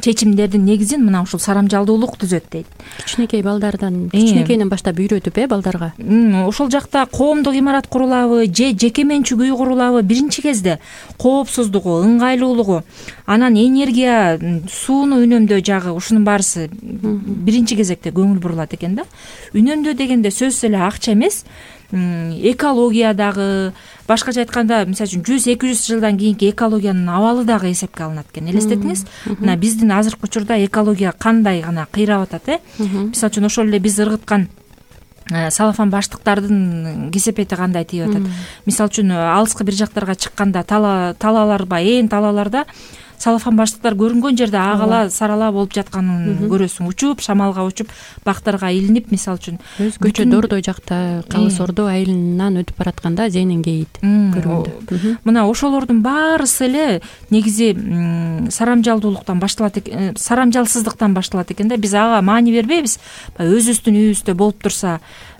чечимдердин негизин мына ушул сарамжалдуулук түзөт дейт. Кичинекей балдардан кичинекейинен баштап үйрөтүп э балдарга ошол жакта коомдук имарат курулабы же жеке менчик үй курулабы биринчи кезде коопсуздугу, ыңгайлуулугу, анан энергия, сууну үнөмдөө жагы ушунун баарысы биринчи кезекте көңүл бурулат экен да. Үнөмдөө дегенде сөзсүз эле акча эмес, экология дагы, башкача айтканда мисалы үчүн жүз эки жүз жылдан кийинки экологиянын абалы дагы эсепке алынат экен. Элестетиңиз, мына биздин азыркы учурда экология кандай гана кыйрап атат э. Мисалы үчүн ошол эле биз ыргыткан салафан баштыктардын кесепети кандай тийип атат. Мисалы үчүн алыскы бир жактарга чыкканда талаалар ба, ээн талааларда салафан баштыктар көрүнгөн жерде агала сарала болуп жатканын көрөсүң. Учуп, шамалга учуп, бактарга илинип, мисалы үчүн өзгөчө Дордой жакта Калыс Ордо айылынан өтүп баратканда зенин кейит көрүндү. Мына ошолордун баарысы эле негизи сарамжалдуулуктан башталат экен, сарамжалсыздыктан башталат экен да. Биз ага маани бербейбиз. Өзүбүздүн үйүбүздө болуп турса,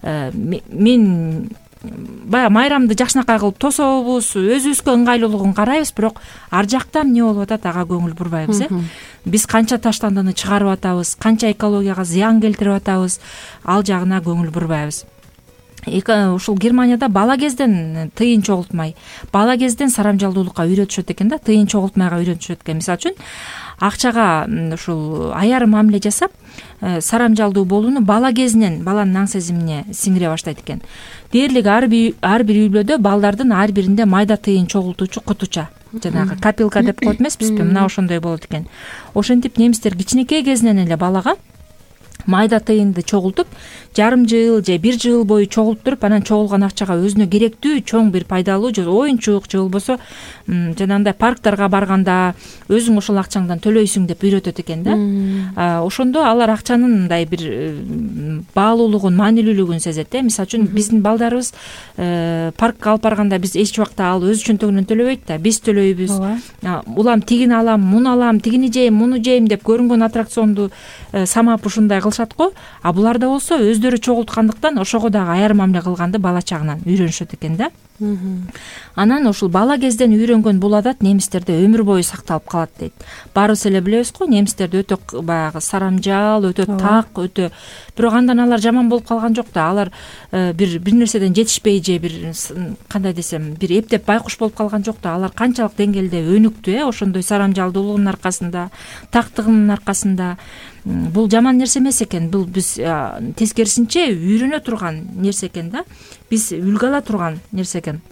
мен баягы майрамды жакшынакай кылып тособуз, өзүбүзгө ыңгайлуулугун карайбыз, бирок ар жакта эмне болуп атат ага көңүл бурбайбыз э. Биз канча таштандыны чыгарып атабыз, канча экологияга зыян келтирип атабыз, ал жагына көңүл бурбайбыз. Ушул Германияда бала кезден тыйын чогултмай, бала кезден сарамжалдуулукка үйрөтүшөт экен да, тыйын чогултмайга үйрөтүшөт экен. Мисалы үчүн акчага ушул аяр мамиле жасап, сарамжалдуу болууну бала кезинен баланын аң сезимине сиңире баштайт экен. Дээрлик ар бир үй-бүлөдө балдардын ар биринде майда тыйын чогултуучу кутуча, жанагы капилка деп коет эмеспизби, мына ошондой болот экен. Ошентип немистер кичинекей кезинен эле балага майда тыйынды чогултуп, жарым жыл же бир жыл бою чогултуруп, анан чогулган акчага өзүнө керектүү чоң бир пайдалуу же оюнчук же болбосо жанагындай парктарга барганда өзүң ошол акчаңдан төлөйсүң деп үйрөтөт экен да. Ошондо алар акчанын мындай бир баалуулугун, маанилүүлүгүн сезет э. Мисалы үчүн биздин балдарыбыз паркка алып барганда биз эч убакта ал өз чөнтөгүнөн төлөбөйт да, биз төлөйбүз. Улам тигини алам, муну алам, тигини жейм, муну жейм деп көрүнгөн аттракционду самап ушундай кылышат го. А буларда болсо өздөрү чогулткандыктан ошого дагы аяр мамиле кылганды бала чагынан үйрөнүшөт экен да. Анан ушул бала кезден үйрөнгөн бул адат немистерде өмүр бою сакталып калат дейт. Баарыбыз эле билебиз го, немистерде өтө баягы сарамжал, өтө так, өтө, бирок андан алар жаман болуп калган жок да. Алар бир бир нерседен жетишпей же бир кандай десем, бир эптеп байкуш болуп калган жок да. Алар канчалык деңгээлде өнүктү э, ошондой сарамжалдуулугунун аркасында, тактыгынын аркасында. Бул жаман нерсе эмес экен, бул биз тескерисинче үйрөнө турган нерсе экен да. Биз үлгү ала турган нерсе экен.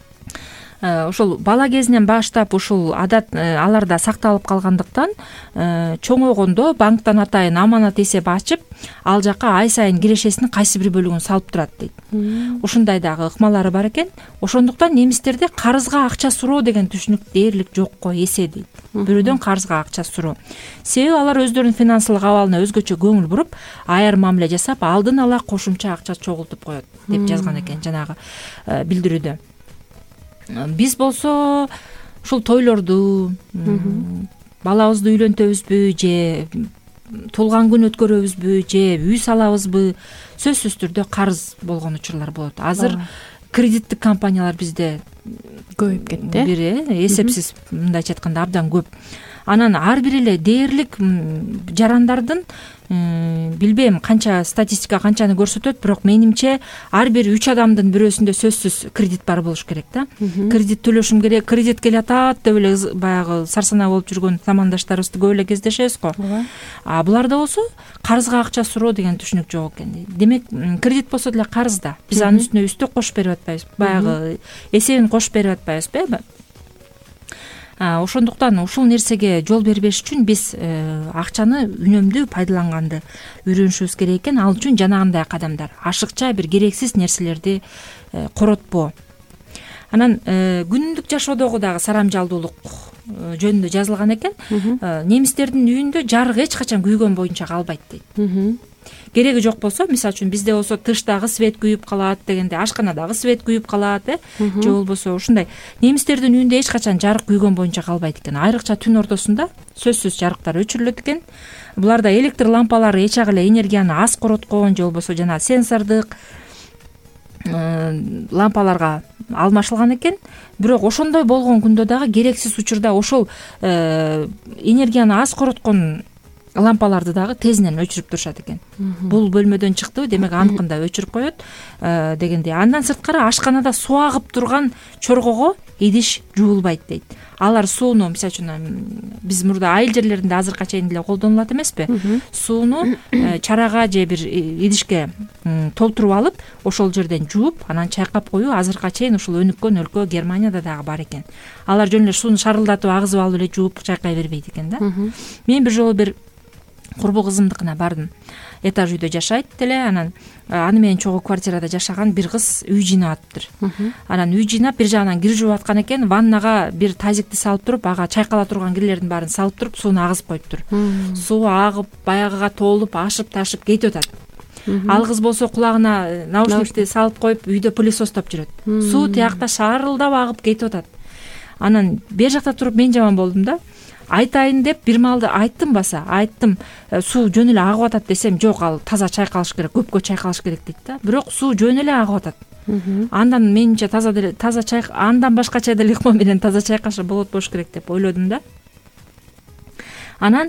Ошол бала кезинен баштап ушул адат аларда сакталып калгандыктан чоңойгондо банктан атайын аманат эсеп ачып, ал жака ай сайын кирешесинин кайсы бир бөлүгүн салып турат дейт. Ушундай дагы ыкмалары бар экен. Ошондуктан немистерде карызга акча суроо деген түшүнүк дээрлик жокко эсе дейт. Бирөөдөн карызга акча суроо. Себеби алар өздөрүнүн финансылык абалына өзгөчө көңүл буруп, аяр мамиле жасап, алдын ала кошумча акча чогултуп коет деп жазган экен жанагы билдирүүдө. Биз болсо ушул тойлорду, балабызды үйлөнтөбүзбү же туулган күн өткөрөбүзбү же үй салабызбы, сөзсүз түрдө карыз болгон учурлар болот. Азыр кредиттик компаниялар бизде көбөйүп кетти. Бир эсепсиз, мындайча айтканда абдан көп. Анан ар бир эле дээрлик жарандардын билбейм канча статистика канчаны көрсөтөт, бирок менимче ар бир үч адамдын бирөөсүндө сөзсүз кредит бар болуш керек да. Кредит төлөшүм керек, кредит келатат деп эле баягы сарсанаа болуп жүргөн замандаштарыбызды көп эле кездешебиз го. А буларда болсо карызга акча суроо деген түшүнүк жок экен. Демек кредит болсо деле карыз да. Биз анын үстүнө үстөк кошуп берип атпайбыз, баягы эсебин кошуп берип атпайбызбы? Ошондуктан ушул нерсеге жол бербеш үчүн биз акчаны үнөмдүү пайдаланганды үйрөнүшүбүз керек экен. Ал үчүн жанагындай кадамдар, ашыкча бир керексиз нерселерди коротпоо. Анан күнүмдүк жашоодогу дагы сарамжалдуулук жөнүндө жазылган экен. Немистердин үйүндө жарык эч качан күйгөн боюнча калбайт дейт. Кереги жок болсо, мисалы үчүн бизде болсо тыштагы свет күйүп калат дегенде, ашканадагы свет күйүп калат э, же болбосо ушундай. Немистердин үйүндө эч качан жарык күйгөн боюнча калбайт экен. Айрыкча түн ортосунда сөзсүз жарыктар өчүрүлөт экен. Буларда электр лампалары эч ак эле энергияны аз короткон же болбосо жана сенсордук лампаларга алмашылган экен. Бирок ошондой болгон күндө дагы керексиз учурда ошол энергияны аз короткон лампаларды дагы тезинен өчүрүп турушат экен. Бул бөлмөдөн чыкты, демек аныкында өчүрүп коет дегендей. Андан сырткары ашканада суу агып турган чоргого идиш жуулбайт дейт. Алар сууну, мисалы үчүн биз мурда айыл жерлеринде азыркыга чейин деле колдонулат эмеспи? Сууну чарага же бир идишке толтуруп алып, ошол жерден жууп, анан чайкап коюу азыркыга чейин ушул өнүккөн өлкө Германияда дагы бар экен. Алар жөн эле сууну шарылдатып агызып алып эле жууп чайкай бербейт экен да. Мен бир жолу бир курбу кызымдыкына бардым. Этаж үйдө жашайт деле, анан аны менен чогуу квартирада жашаган бир кыз үй жыйнап атыптыр. Анан үй жыйнап бир жагынан кир жууп аткан экен, ваннага бир тазикти салып туруп, ага чайкала турган кирлердин баарын салып туруп, сууну агызып коюптур. Суу агып, баягыга толуп, ашып ташып кетип атат. Ал кыз болсо кулагына наушникти салып коюп, үйдө пылесостоп жүрөт. Суу тиякта шарылдап агып кетип атат. Анан бер жакта туруп мен жаман болдум да. Айтайын деп бир маалда айттым баса, айттым, суу жөн эле агып атат десем, жок, ал таза чайкалыш керек, көпкө чайкалыш керек дейт да. Бирок суу жөн эле агып атат. Андан менимче таза деле таза чай, андан башкача деле ыкма менен таза чайкаша болот болуш керек деп ойлодум да. Анан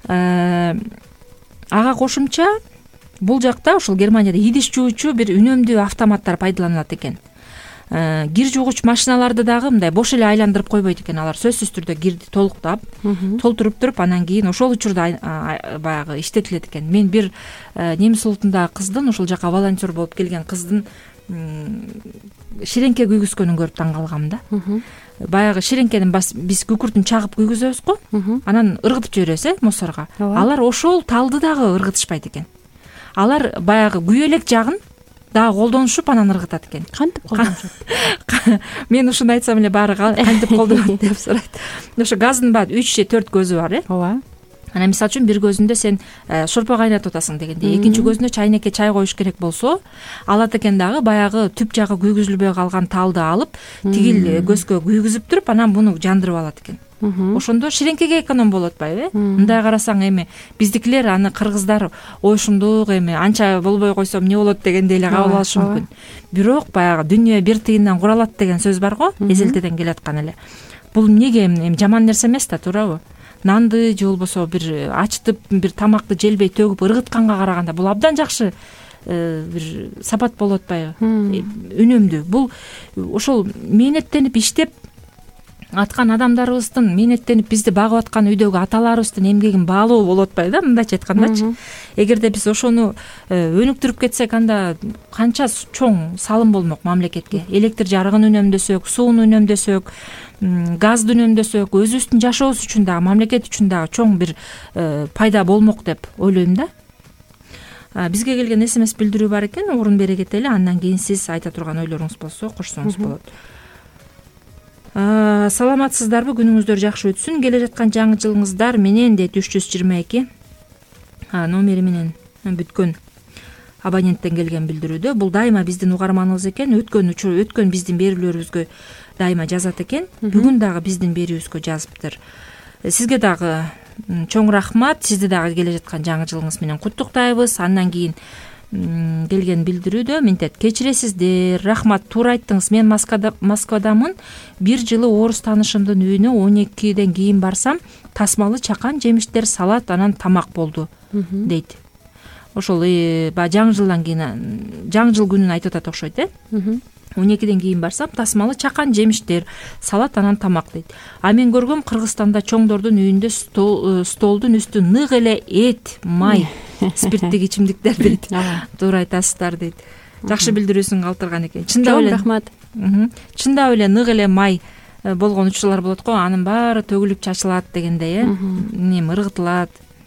ага кошумча бул жакта ушул Германияда идиш жуучу бир үнөмдүү автоматтар пайдаланылат экен. Кир жуугуч машиналарды дагы мындай бош эле айландырып койбойт экен. Алар сөзсүз түрдө кирди толуктап, толтуруп туруп, анан кийин ошол учурда баягы иштетилет экен. Мен бир немис улутундагы кыздын, ушул жака волонтер болуп келген кыздын ширеңке күйгүзгөнүн көрүп таң калгам да. Баягы ширеңкенин биз күкүртүн чагып күйгүзөбүз го, анан ыргытып жиберебиз э мусорго. Алар ошол талды дагы ыргытышпайт экен. Алар баягы күйө элек жагын дагы колдонушуп анан ыргытат экен. Кантип колдонушат? Мен ушуну айтсам эле баары кантип колдонот деп сурайт. Ошо газдын баары үч же төрт көзү бар э. Ооба. Анан мисалы үчүн бир көзүндө сен шорпо кайнатып атасың дегенде, экинчи көзүнө чайнекке чай коюш керек болсо, алат экен дагы баягы түп жагы күйгүзүлбөй калган талды алып, тигил көзгө күйгүзүп туруп, анан буну жандырып алат экен. Ошондо ширеңкеге эконом болот атпайбы? Мындай карасаң эми биздикилер аны кыргыздар ой ушундук эми анча болбой койсом эмне болот дегендей эле кабыл алышы мүмкүн. Бирок баягы дүйнө бир тыйындан куралат деген сөз бар го, эзелтеден келаткан эле. Бул эмнеге эми жаман нерсе эмес да, туурабы? Нанды же болбосо бир ачтып, бир тамакты желбей төгүп ыргытканга караганда бул абдан жакшы бир сапат болот атпайбы? Үнөмдүү. Бул ошол мээнеттенип иштеп аткан адамдарыбыздын, мээнеттенип бизди багып аткан үйдөгү аталарыбыздын эмгегин баалоо болот атпайбы да, мындайча айткандачы. Эгерде биз ошону өнүктүрүп кетсек, анда канча чоң салым болмок мамлекетке. Электр жарыгын үнөмдөсөк, сууну үнөмдөсөк, газды үнөмдөсөк, өзүбүздүн жашообуз үчүн дагы, мамлекет үчүн дагы чоң бир пайда болмок деп ойлойм да. Бизге келген смс билдирүү бар экен, орун бере кетели, андан кийин сиз айта турган ойлоруңуз болсо кошсоңуз болот. Саламатсыздарбы, күнүңүздөр жакшы өтсүн. Келе жаткан жаңы жылыңыздар менен дейт үч жүз жыйырма эки номери менен бүткөн абоненттен келген билдирүүдө. Бул дайыма биздин угарманыбыз экен. Өткөн учур, өткөн биздин берүүлөрүбүзгө дайыма жазат экен. Бүгүн дагы биздин берүүбүзгө жазыптыр. Сизге дагы чоң рахмат. Сизди дагы келе жаткан жаңы жылыңыз менен куттуктайбыз. Андан кийин келген билдирүүдө мынтет: кечиресиздер, рахмат, туура айттыңыз. Мен Москвадамын. Бир жылы орус таанышымдын үйүнө он экиден кийин барсам, тасмалы чакан, жемиштер, салат, анан тамак болду дейт. Ошол баягы жаңы жылдан кийин, жаңы жыл күнүн айтып атат окшойт э. он экиден кийин барсам, тасмалы чакан, жемиштер, салат, анан тамак дейт. А мен көргөм, Кыргызстанда чоңдордун үйүндө столдун үстү нык эле эт, май, спирттик ичимдиктер дейт. Туура айтасыздар дейт. Жакшы билдирүүсүн калтырган экен. Чындап эле рахмат. Чындап эле нык эле май болгон учурлар болот го, анын баары төгүлүп чачылат дегендей э. Эми ыргытылат.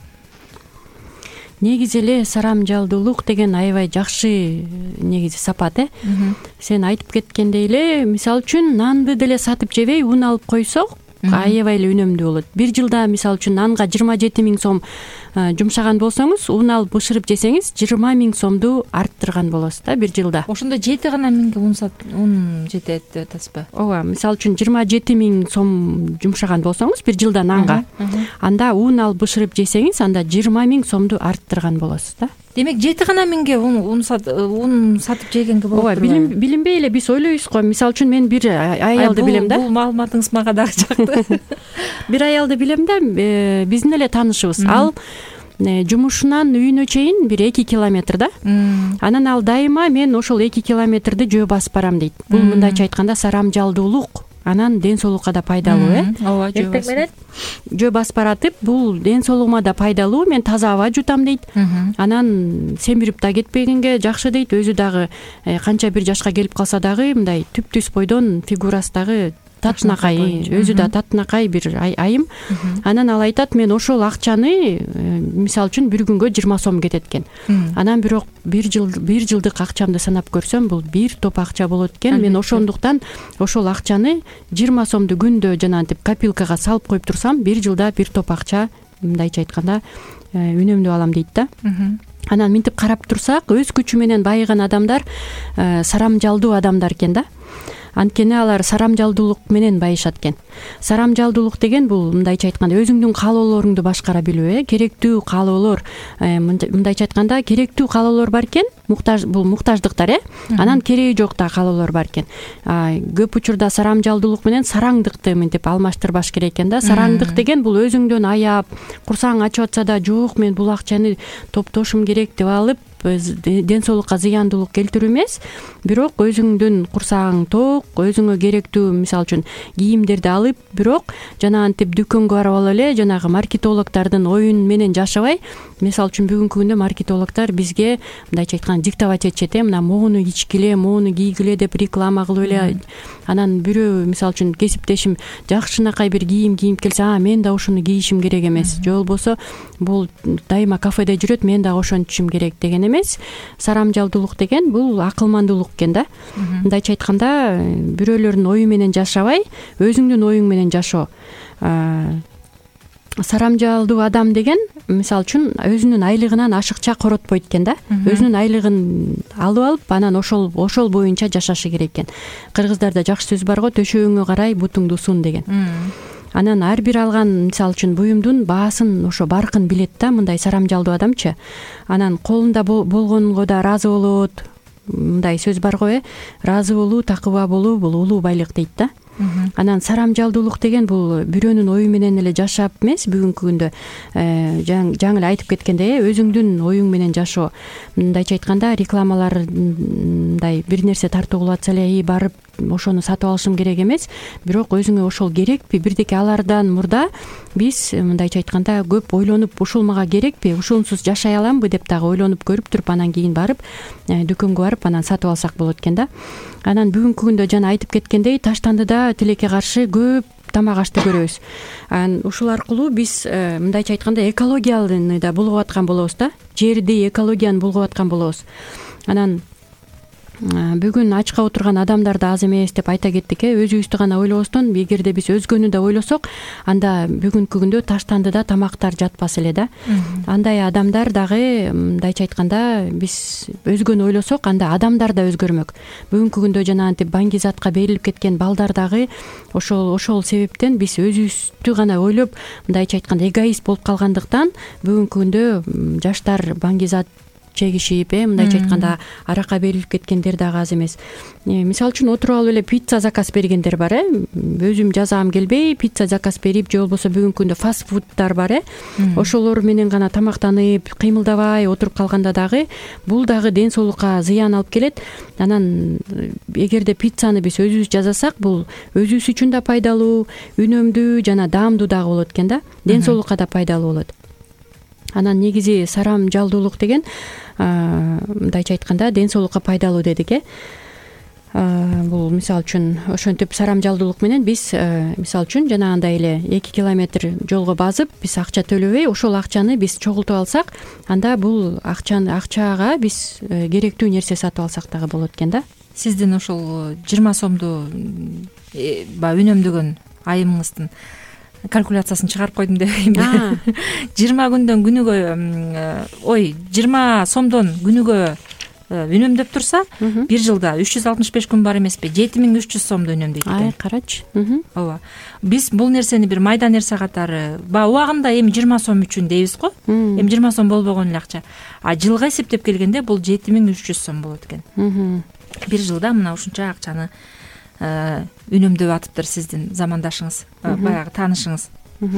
Негизи эле сарам жалдуулук деген аябай жакшы негизи сапат э. Сен айтып кеткендей эле, мисалы үчүн нанды деле сатып жебей ун алып койсок, аябай эле үнөмдүү болот. Бир жылда мисалы үчүн нанга жыйырма жети миң сом жумшаган болсоңуз ун алып бышырып жесеңиз жыйырма миң сомду арттырган болосуз да бир жылда. Ошондо жети гана миңге ун ун жетет деп атасызбы? ооба, мисалы үчүн жыйырма жети миң сом жумшаган болсоңуз бир жылда нанга, анда ун алып бышырып жесеңиз анда жыйырма миң сомду арттырган болосуз да. Демек жети гана миңге ун сатып жегенге болот. Ооба, билинбей эле биз ойлойбуз го. Мисалы үчүн мен бир аялды билем да. Бул маалыматыңыз мага дагы жакты. Бир аялды билем да, биздин эле таанышыбыз. Ал жумушунан үйүнө чейин бир эки километр да. Анан ал дайыма мен ошол эки километрди жөө басып барам дейт. Бул мындайча айтканда сарамжалдуулук, анан ден соолукка да пайдалуу, э? Ооба, эртең менен жөө басып баратып, бул ден соолугума да пайдалуу, мен таза аба жутам дейт. Анан семирип да кетпегенге жакшы дейт. Өзү дагы канча бир жашка келип калса дагы мындай түп-түз бойдон, фигурасы дагы татынакай, өзү да татынакай бир айым. Анан ал айтат, мен ошол акчаны мисалы үчүн бир күнгө жыйырма сом кетет экен. Анан бирок бир жыл бир жылдык акчамды санап көрсөм, бул бир топ акча болот экен. Мен ошондуктан ошол акчаны жыйырма сомду күндө жанагынтип копилкага салып коюп турсам, бир жылда бир топ акча мындайча айтканда үнөмдөп алам дейт да. Анан минтип карап турсак, өз күчү менен байыган адамдар сарамжалдуу адамдар экен да. Анткени алар сарамжалдуулук менен байышат экен. Сарамжалдуулук деген бул мындайча айтканда өзүңдүн каалоолоруңду башкара билүү, э, керектүү каалоолор, мындайча айтканда керектүү каалоолор бар экен, муктаж бул муктаждыктар, э. Анан кереги жок да каалоолор бар экен. Көп учурда сарамжалдуулук менен сараңдыкты мынтип алмаштырбаш керек экен да. Сараңдык деген бул өзүңдөн аяп, курсаң ачып атса да, жок мен бул акчаны топтошум керек деп алып ден соолукка зыяндуулук келтирүү эмес, бирок өзүңдүн курсагың ток, өзүңө керектүү мисалы үчүн кийимдерди алып, бирок жанагынтип дүкөнгө барып алып эле жанагы маркетологдордун оюн менен жашабай, мисалы үчүн бүгүнкү күндө маркетологдор бизге мындайча айтканда диктовать этишет, э, мына могуну ичкиле, могуну кийгиле деп реклама кылып эле. Анан бирөө мисалы үчүн кесиптешим жакшынакай бир кийим кийип келсе, а мен да ошону кийишим керек эмес. Же болбосо бул дайыма кафеде жүрөт, мен да ошентишим керек деген эмес. Сарамжалдуулук деген бул акылмандуулук экен да. Мындайча айтканда бирөөлөрдүн ою менен жашабай, өзүңдүн оюң менен жашоо. Сарамжалдуу адам деген мисалы үчүн өзүнүн айлыгынан ашыкча коротпойт экен да. Өзүнүн айлыгын алып алып, анан ошол ошол боюнча жашашы керек экен. Кыргыздарда жакшы сөз бар го, төшөгүңө карай бутуңду сун деген. Анан ар бир алган мисалы үчүн буюмдун баасын, ошо баркын билет да, мындай сарамжалдуу адамчы. Анан колунда болгонго да ыраазы болот. Мындай сөз бар го, э, ыраазы болуу, такыба болуу бул улуу байлык дейт да. Анан сарамжалдуулук деген бул бирөөнүн ою менен эле жашап эмес, бүгүнкү күндө жаңы эле айтып кеткендей, өзүңдүн оюң менен жашоо. Мындайча айтканда рекламалар мындай бир нерсе тартуу кылып атса эле барып ошону сатып алышым керек эмес, бирок өзүңө ошол керекпи? Бирдеке алардан мурда биз мындайча айтканда көп ойлонуп, ушул мага керекпи? Ушунсуз жашай аламбы деп дагы ойлонуп көрүп туруп, анан кийин барып дүкөнгө барып анан сатып алсак болот экен да. Анан бүгүнкү күндө жана айтып кеткендей, Таштандыда тилекке каршы көп тамак ашты көрөбүз. Анан ушул аркылуу биз мындайча айтканда экологияны да булгап аткан болобуз да. Жерди, экологияны булгап аткан болобуз. Анан бүгүн ачка отурган адамдар да аз эмес деп айта кеттик, э. Өзүбүздү гана ойлобостон, эгерде биз өзгөнү да ойлосок, анда бүгүнкү күндө Таштандыда тамактар жатпас эле да. Андай адамдар дагы мындайча айтканда биз өзгөнү ойлосок, анда адамдар да өзгөрмөк. Бүгүнкү күндө жанагынтип баңгизатка берилип кеткен балдар дагы ошол ошол себептен биз өзүбүздү гана ойлоп, мындайча айтканда эгоист болуп калгандыктан бүгүнкү күндө жаштар баңгизат чегишип, э, мындайча айтканда аракка берилип кеткендер дагы аз эмес. Мисалы үчүн отуруп алып эле пицца заказ бергендер бар, э. Өзүм жазаам келбей пицца заказ берип, же болбосо бүгүнкү күндө фаст фудтар бар, э. Ошолор менен гана тамактанып, кыймылдабай отуруп калганда дагы бул дагы ден соолукка зыян алып келет. Анан эгерде пиццаны биз өзүбүз жасасак, бул өзүбүз үчүн да пайдалуу, үнөмдүү жана даамдуу дагы болот экен да. Ден соолукка да пайдалуу болот. Анан негизи сарамжалдуулук деген мындайча айтканда ден соолукка пайдалуу дедик, э. Бул мисалы үчүн ошентип сарамжалдуулук менен биз мисалы үчүн жанагындай эле эки километр жолго базып, биз акча төлөбөй, ошол акчаны биз чогултуп алсак, анда бул акчаны акчага биз керектүү нерсе сатып алсак дагы болот экен да. Сиздин ошол жыйырма сомду баягы үнөмдөгөн айымыңыздын калькуляциясын чыгарып койдум дебеймби жыйырма күндөн күнүгө ой жыйырма сомдон күнүгө үнөмдөп турса бир жылда үч жүз алтымыш беш күн бар эмеспи, жети миң үч жүз сомду үнөмдөйт экен. Ай карачы. Ооба. Биз бул нерсени бир майда нерсе катары баягы убагында эми жыйырма сом үчүн дейбиз го. Эми жыйырма сом болбогон эле акча. А жылга эсептеп келгенде бул жети миң үч жүз сом болот экен. Бир жылда мына ушунча акчаны үнөмдөп атыптыр сиздин замандашыңыз, баягы таанышыңыз.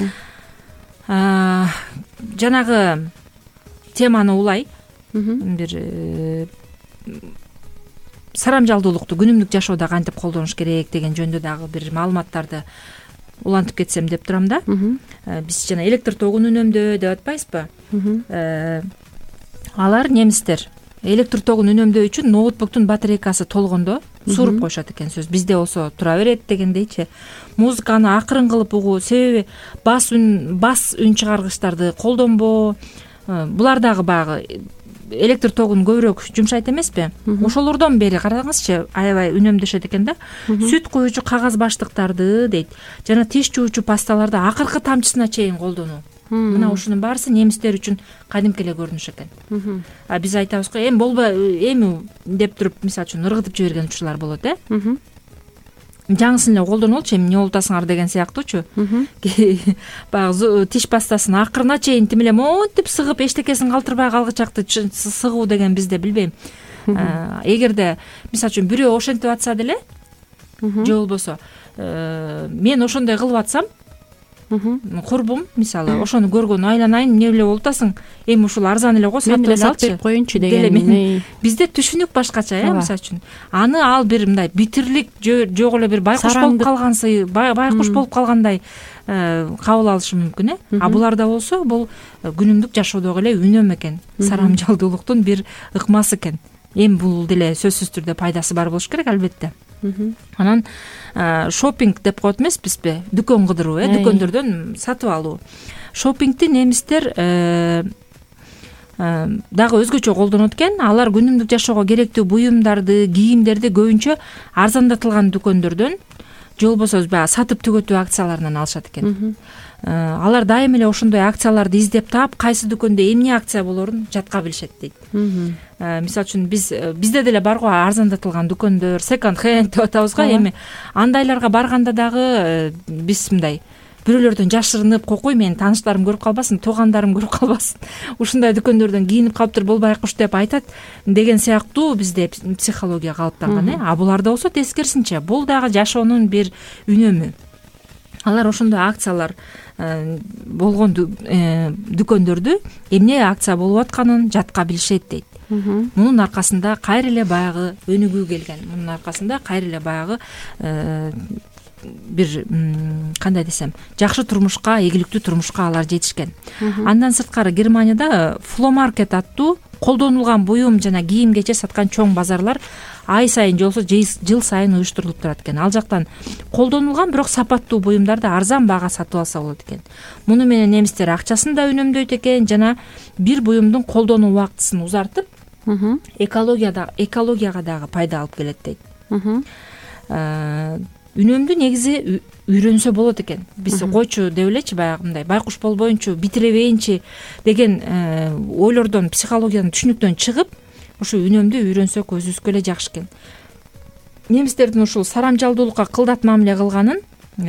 Жанагы теманы улай бир сарамжалдуулукту күнүмдүк жашоодо кантип колдонуш керек деген жөнүндө дагы бир маалыматтарды улантып кетсем деп турам да. Биз жана электр тогун үнөмдөө деп атпайбызбы? Алар немистер электр тогун үнөмдөө үчүн ноутбуктун батарейкасы толгондо сууруп коюшат экен сөз. Бизде болсо тура берет дегендейчи. Музыканы акырын кылып угуу, себеби бас үн бас үн чыгаргычтарды колдонбоо, булар дагы баягы электр тогун көбүрөөк жумшайт эмеспи? Ошолордон бери караңызчы, аябай үнөмдөшөт экен да. Сүт куючу кагаз баштыктарды дейт, жана тиш жуучу пасталарды акыркы тамчысына чейин колдонуу. Мына ушунун баарысы немистер үчүн кадимки эле көрүнүш экен. А биз айтабыз го, эми болбой, эми деп туруп, мисалы үчүн ыргытып жиберген учурлар болот, э? Жаңысын эле колдонолчу, эми эмне болуп атасыңар деген сыяктуучу. Баягы тиш пастасын акырына чейин тим эле монтип сыгып, эчтекесин калтырбай калгычакты сыгуу деген бизде билбейм. Эгерде мисалы үчүн бирөө ошентип атса деле, же болбосо мен ошондой кылып атсам, курбум мисалы ошону көргөн айланайын, эмне эле болуп атасың? Эми ушул арзан эле го, сатып эле алчы коюнчу деген. Бизде түшүнүк башкача, э, мисалы үчүн. Аны ал бир мындай битирлик жок эле бир байкуш болуп калгансый, байкуш болуп калгандай кабыл алышы мүмкүн, э. А буларда болсо бул күнүмдүк жашоодогу эле үнөм экен, сарамжалдуулуктун бир ыкмасы экен. Эми бул деле сөзсүз түрдө пайдасы бар болуш керек, албетте. Анан шопинг деп коет эмеспизби? Дүкөн кыдыруу, э, дүкөндөрдөн сатып алуу. Шопингти немистер дагы өзгөчө колдонот экен. Алар күнүмдүк жашоого керектүү буюмдарды, кийимдерди көбүнчө арзандатылган дүкөндөрдөн, же болбосо баягы сатып түгөтүү акцияларынан алышат экен. Алар дайым эле ошондой акцияларды издеп таап, кайсы дүкөндө эмне акция болорун жатка билишет дейт. Мисалы үчүн биз бизде деле бар го арзандатылган дүкөндөр, second hand деп атабыз го. Эми андайларга барганда дагы биз мындай бирөөлөрдөн жашырынып, кокуй менин тааныштарым көрүп калбасын, туугандарым көрүп калбасын, ушундай дүкөндөрдөн кийинип калыптыр болбайкуш деп айтат деген сыяктуу бизде психология калыптанган, э. А буларда болсо тескерисинче, бул дагы жашоонун бир үнөмү. Алар ошондой акциялар болгон дүкөндөрдү эмне акция болуп атканын жатка билишет дейт. Мунун аркасында кайра эле баягы өнүгүү келген. Мунун аркасында кайра эле баягы бир кандай десем, жакшы турмушка, ийгиликтүү турмушка алар жетишкен. Андан сырткары Германияда Фломаркет аттуу колдонулган буюм жана кийим кече саткан чоң базарлар ай сайын же болбосо жыл сайын уюштурулуп турат экен. Ал жактан колдонулган бирок сапаттуу буюмдарды арзан баага сатып алса болот экен. Муну менен немистер акчасын да үнөмдөйт экен, жана бир буюмдун колдонуу убактысын узартып, экологияда экологияга дагы пайда алып келет дейт. Үнөмдү негизи үйрөнсө болот экен. Биз койчу деп элечи, баягы мындай байкуш болбоюнчу, битиребейинчи деген ойлордон, психологиядан, түшүнүктөн чыгып, ушу үнөмдү үйрөнсөк өзүбүзгө эле жакшы экен. Немистердин ушул сарамжалдуулукка кылдат мамиле кылганын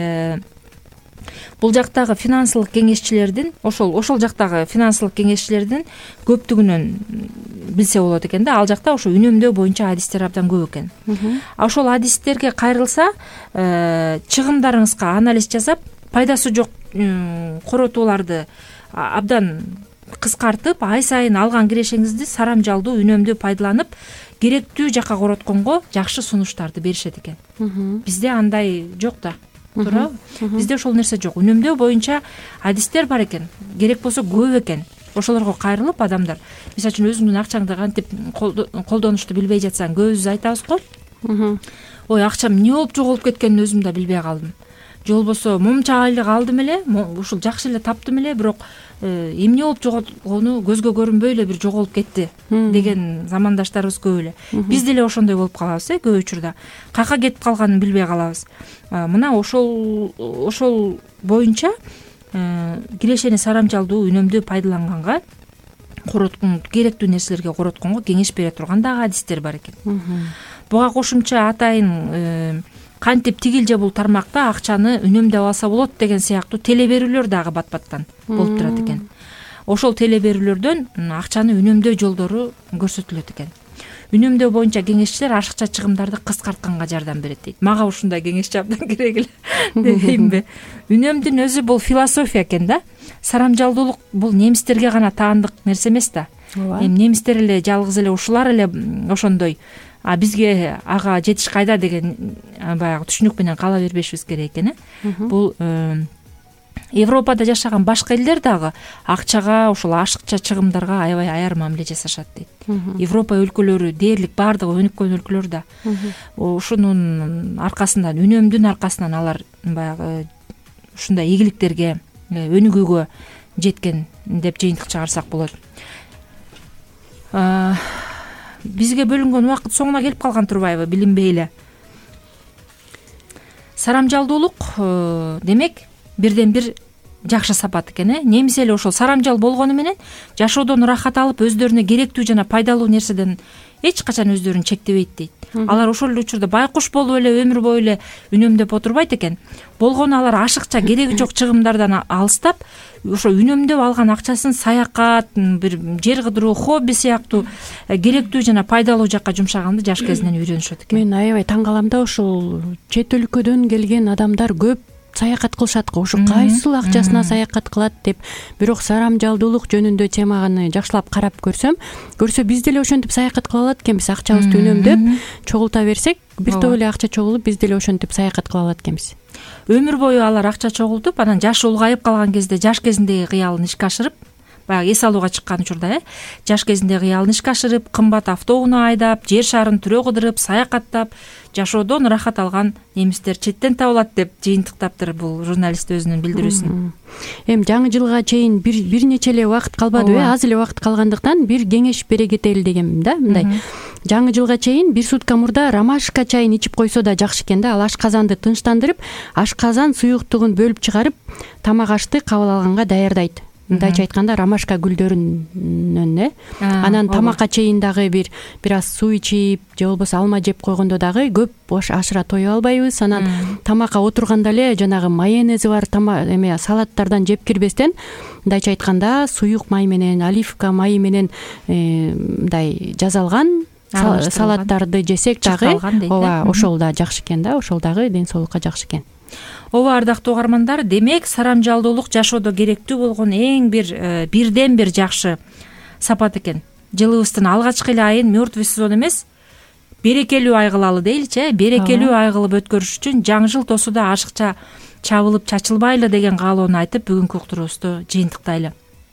бул жактагы финансылык кеңешчилердин, ошол ошол жактагы финансылык кеңешчилердин көптүгүнөн билсе болот экен да. Ал жакта ошо үнөмдөө боюнча адистер абдан көп экен. Ошол адистерге кайрылса, чыгымдарыңызга анализ жасап, пайдасы жок коротууларды абдан кыскартып, ай сайын алган кирешеңизди сарамжалдуу үнөмдүү пайдаланып, керектүү жакка коротконго жакшы сунуштарды беришет экен. Бизде андай жок да. Туурабы? Бизде ошол нерсе жок. Үнөмдөө боюнча адистер бар экен, керек болсо көп экен. Ошолорго кайрылып адамдар, мисалы үчүн өзүңдүн акчаңды кантип колдонушту билбей жатсаң, көбүбүз айтабыз го. Ой, акчам эмне болуп жоголуп кеткенин өзүм да билбей калдым. Же болбосо момча айлык алдым эле, ушул жакшы эле таптым эле, бирок эмне болуп жоготкону көзгө көрүнбөй эле бир жоголуп кетти деген замандаштарыбыз көп эле. Биз деле ошондой болуп калабыз э көп учурда. Кака кетип калганын билбей калабыз. Мына ошол ошол боюнча кирешени сарамжалдуу үнөмдүү пайдаланганга, короткон керектүү нерселерге коротконго кеңеш бере турган дагы адистер бар экен. Буга кошумча атайын кантип тигил же бул тармакта акчаны үнөмдөп алса болот деген сыяктуу теле берүүлөр дагы бат баттан болуп турат экен. Ошол теле берүүлөрдөн акчаны үнөмдөө жолдору көрсөтүлөт экен. Үнөмдөө боюнча кеңешчилер ашыкча чыгымдарды кыскартканга жардам берет дейт. Мага ушундай кеңешчи абдан керек эле деймби. Үнөмдүн өзү бул философия экен да. Сарамжалдуулук бул немистерге гана таандык нерсе эмес да. Эми немистер эле жалгыз эле ушулар эле ошондой, а бизге ага жетиш кайда деген баягы түшүнүк менен кала бербешибиз керек экен э. Бул Европада жашаган башка элдер дагы акчага, ошол ашыкча чыгымдарга аябай аяр мамиле жасашат дейт. Европа өлкөлөрү дээрлик баардыгы өнүккөн өлкөлөр да. Ушунун аркасынан, үнөмдүн аркасынан алар баягы ушундай ийгиликтерге, өнүгүүгө жеткен деп жыйынтык чыгарсак болот. Бизге бөлүнгөн убакыт соңуна келип калган турбайбы, билинбей эле. Сарамжалдуулук демек бирден бир жакшы сапат экен э. Немис эли ошол сарамжал болгону менен жашоодон ырахат алып, өздөрүнө керектүү жана пайдалуу нерседен эч качан өздөрүн чектебейт дейт. Алар ошол эле учурда байкуш болуп эле өмүр бою эле үнөмдөп отурбайт экен. Болгону алар ашыкча кереги жок чыгымдардан алыстап, ошо үнөмдөп алган акчасын саякат, бир жер кыдыруу, хобби сыяктуу керектүү жана пайдалуу жакка жумшаганды жаш кезинен үйрөнүшөт экен. Мен аябай таң калам да, ошол чет өлкөдөн келген адамдар көп саякат кылышат го. Ушу кайсыл акчасына саякат кылат деп. Бирок сарамжалдуулук жөнүндө темаганы жакшылап карап көрсөм, көрсө биз деле ошентип саякат кыла алат экенбиз. Акчабызды үнөмдөп чогулта берсек, бир топ эле акча чогулуп, биз деле ошентип саякат кыла алат экенбиз. Өмүр бою алар акча чогултуп, анан жашы улгайып калган кезде жаш кезиндеги кыялын ишке ашырып, баягы эс алууга чыккан учурда э жаш кезинде кыялын ишке ашырып, кымбат автоунаа айдап, жер шарын түрө кыдырып, саякаттап, жашоодон ырахат алган немистер четтен табылат деп жыйынтыктаптыр бул журналист өзүнүн билдирүүсүн. Эми жаңы жылга чейин бир бир нече эле убакыт калбадыбы э, аз эле убакыт калгандыктан бир кеңеш бере кетели дегенмин да. Мындай жаңы жылга чейин бир сутка мурда ромашка чайын ичип койсо да жакшы экен да. Ал ашказанды тынчтандырып, ашказан суюктугун бөлүп чыгарып, тамак ашты кабыл алганга даярдайт. Мындайча айтканда ромашка гүлдөрүнөн э. Анан тамакка чейин дагы бир бир аз суу ичип, же болбосо алма жеп койгондо дагы көп ашыра тоюп албайбыз. Анан тамакка отурганда эле жанагы майонези бар тамак эме салаттардан жеп кирбестен, мындайча айтканда суюк май менен, оливка майы менен мындай жазалган салаттарды жесек дагы, ооба, ошол да жакшы экен да, ошол дагы ден соолукка жакшы экен. Ооба, ардактуу угармандар, демек сарамжалдуулук жашоодо керектүү болгон эң бир бирден бир жакшы сапат экен. Жылыбыздын алгачкы эле айын мёртвый сезон эмес, берекелүү ай кылалы дейличи, берекелүү ай кылып өткөрүш үчүн жаңы жыл тосуда ашыкча чабылып чачылбайлы деген каалоону айтып, бүгүнкү уктуруубузду жыйынтыктайлы.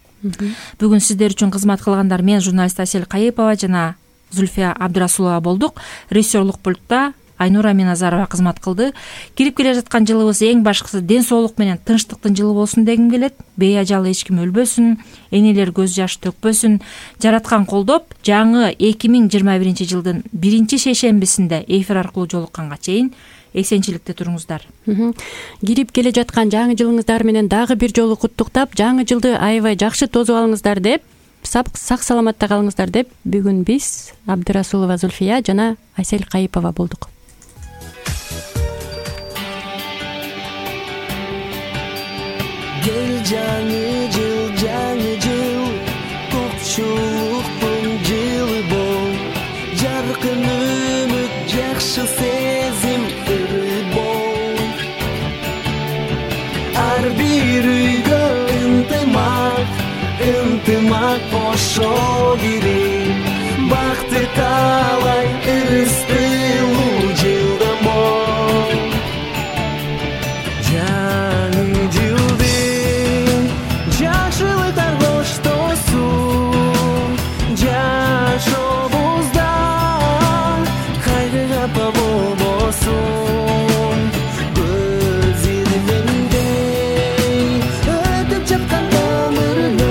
Бүгүн сиздер үчүн кызмат кылгандар мен журналист Асель Кайыпова жана Зульфия Абдрасулова болдук. Режиссерлук пультта Айнура Миназарова кызмат кылды. Кирип келе жаткан жылыбыз эң башкысы ден соолук менен тынчтыктын жылы болсун дегим келет. Бейажал эч ким өлбөсүн, энелер көз жаш төкпөсүн. Жараткан колдоп, жаңы эки миң жыйырма биринчи жылдын биринчи шейшембисинде эфир аркылуу жолукканга чейин эсенчиликте туруңуздар. Кирип келе жаткан жаңы жылыңыздар менен дагы бир жолу куттуктап, жаңы жылды аябай жакшы тосуп алыңыздар деп, сак саламатта калыңыздар деп, бүгүн биз Абдрасулова Зульфия жана Асель Кайыпова болдук. Gel жаңы жыл, жаңы жыл, коңчулуктун жылы бол, жаркын үмүт, жакшы сезим ыры бол. Ар бир үйгө ынтымак, ынтымак кошо керек, бакты талай ырыстылуу жылда мол. Жаңы жылды жакшылыктар коштосун, жашообузда кайгыга ба болбосун. Көз ирмендей өтүп жаткан өмүрүнө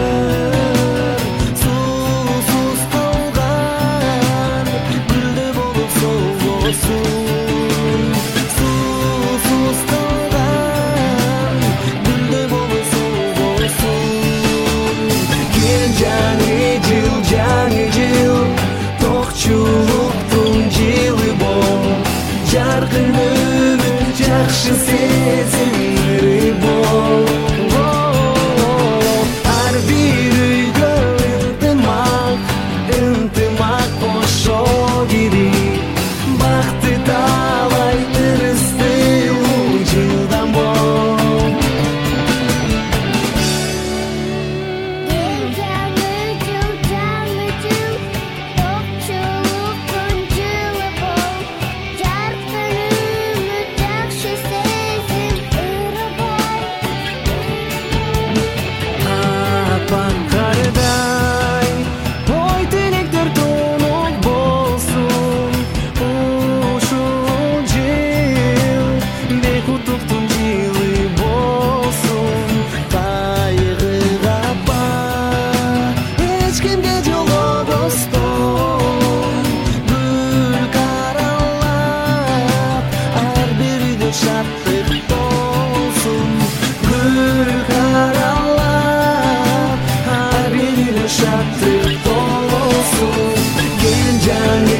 жаңы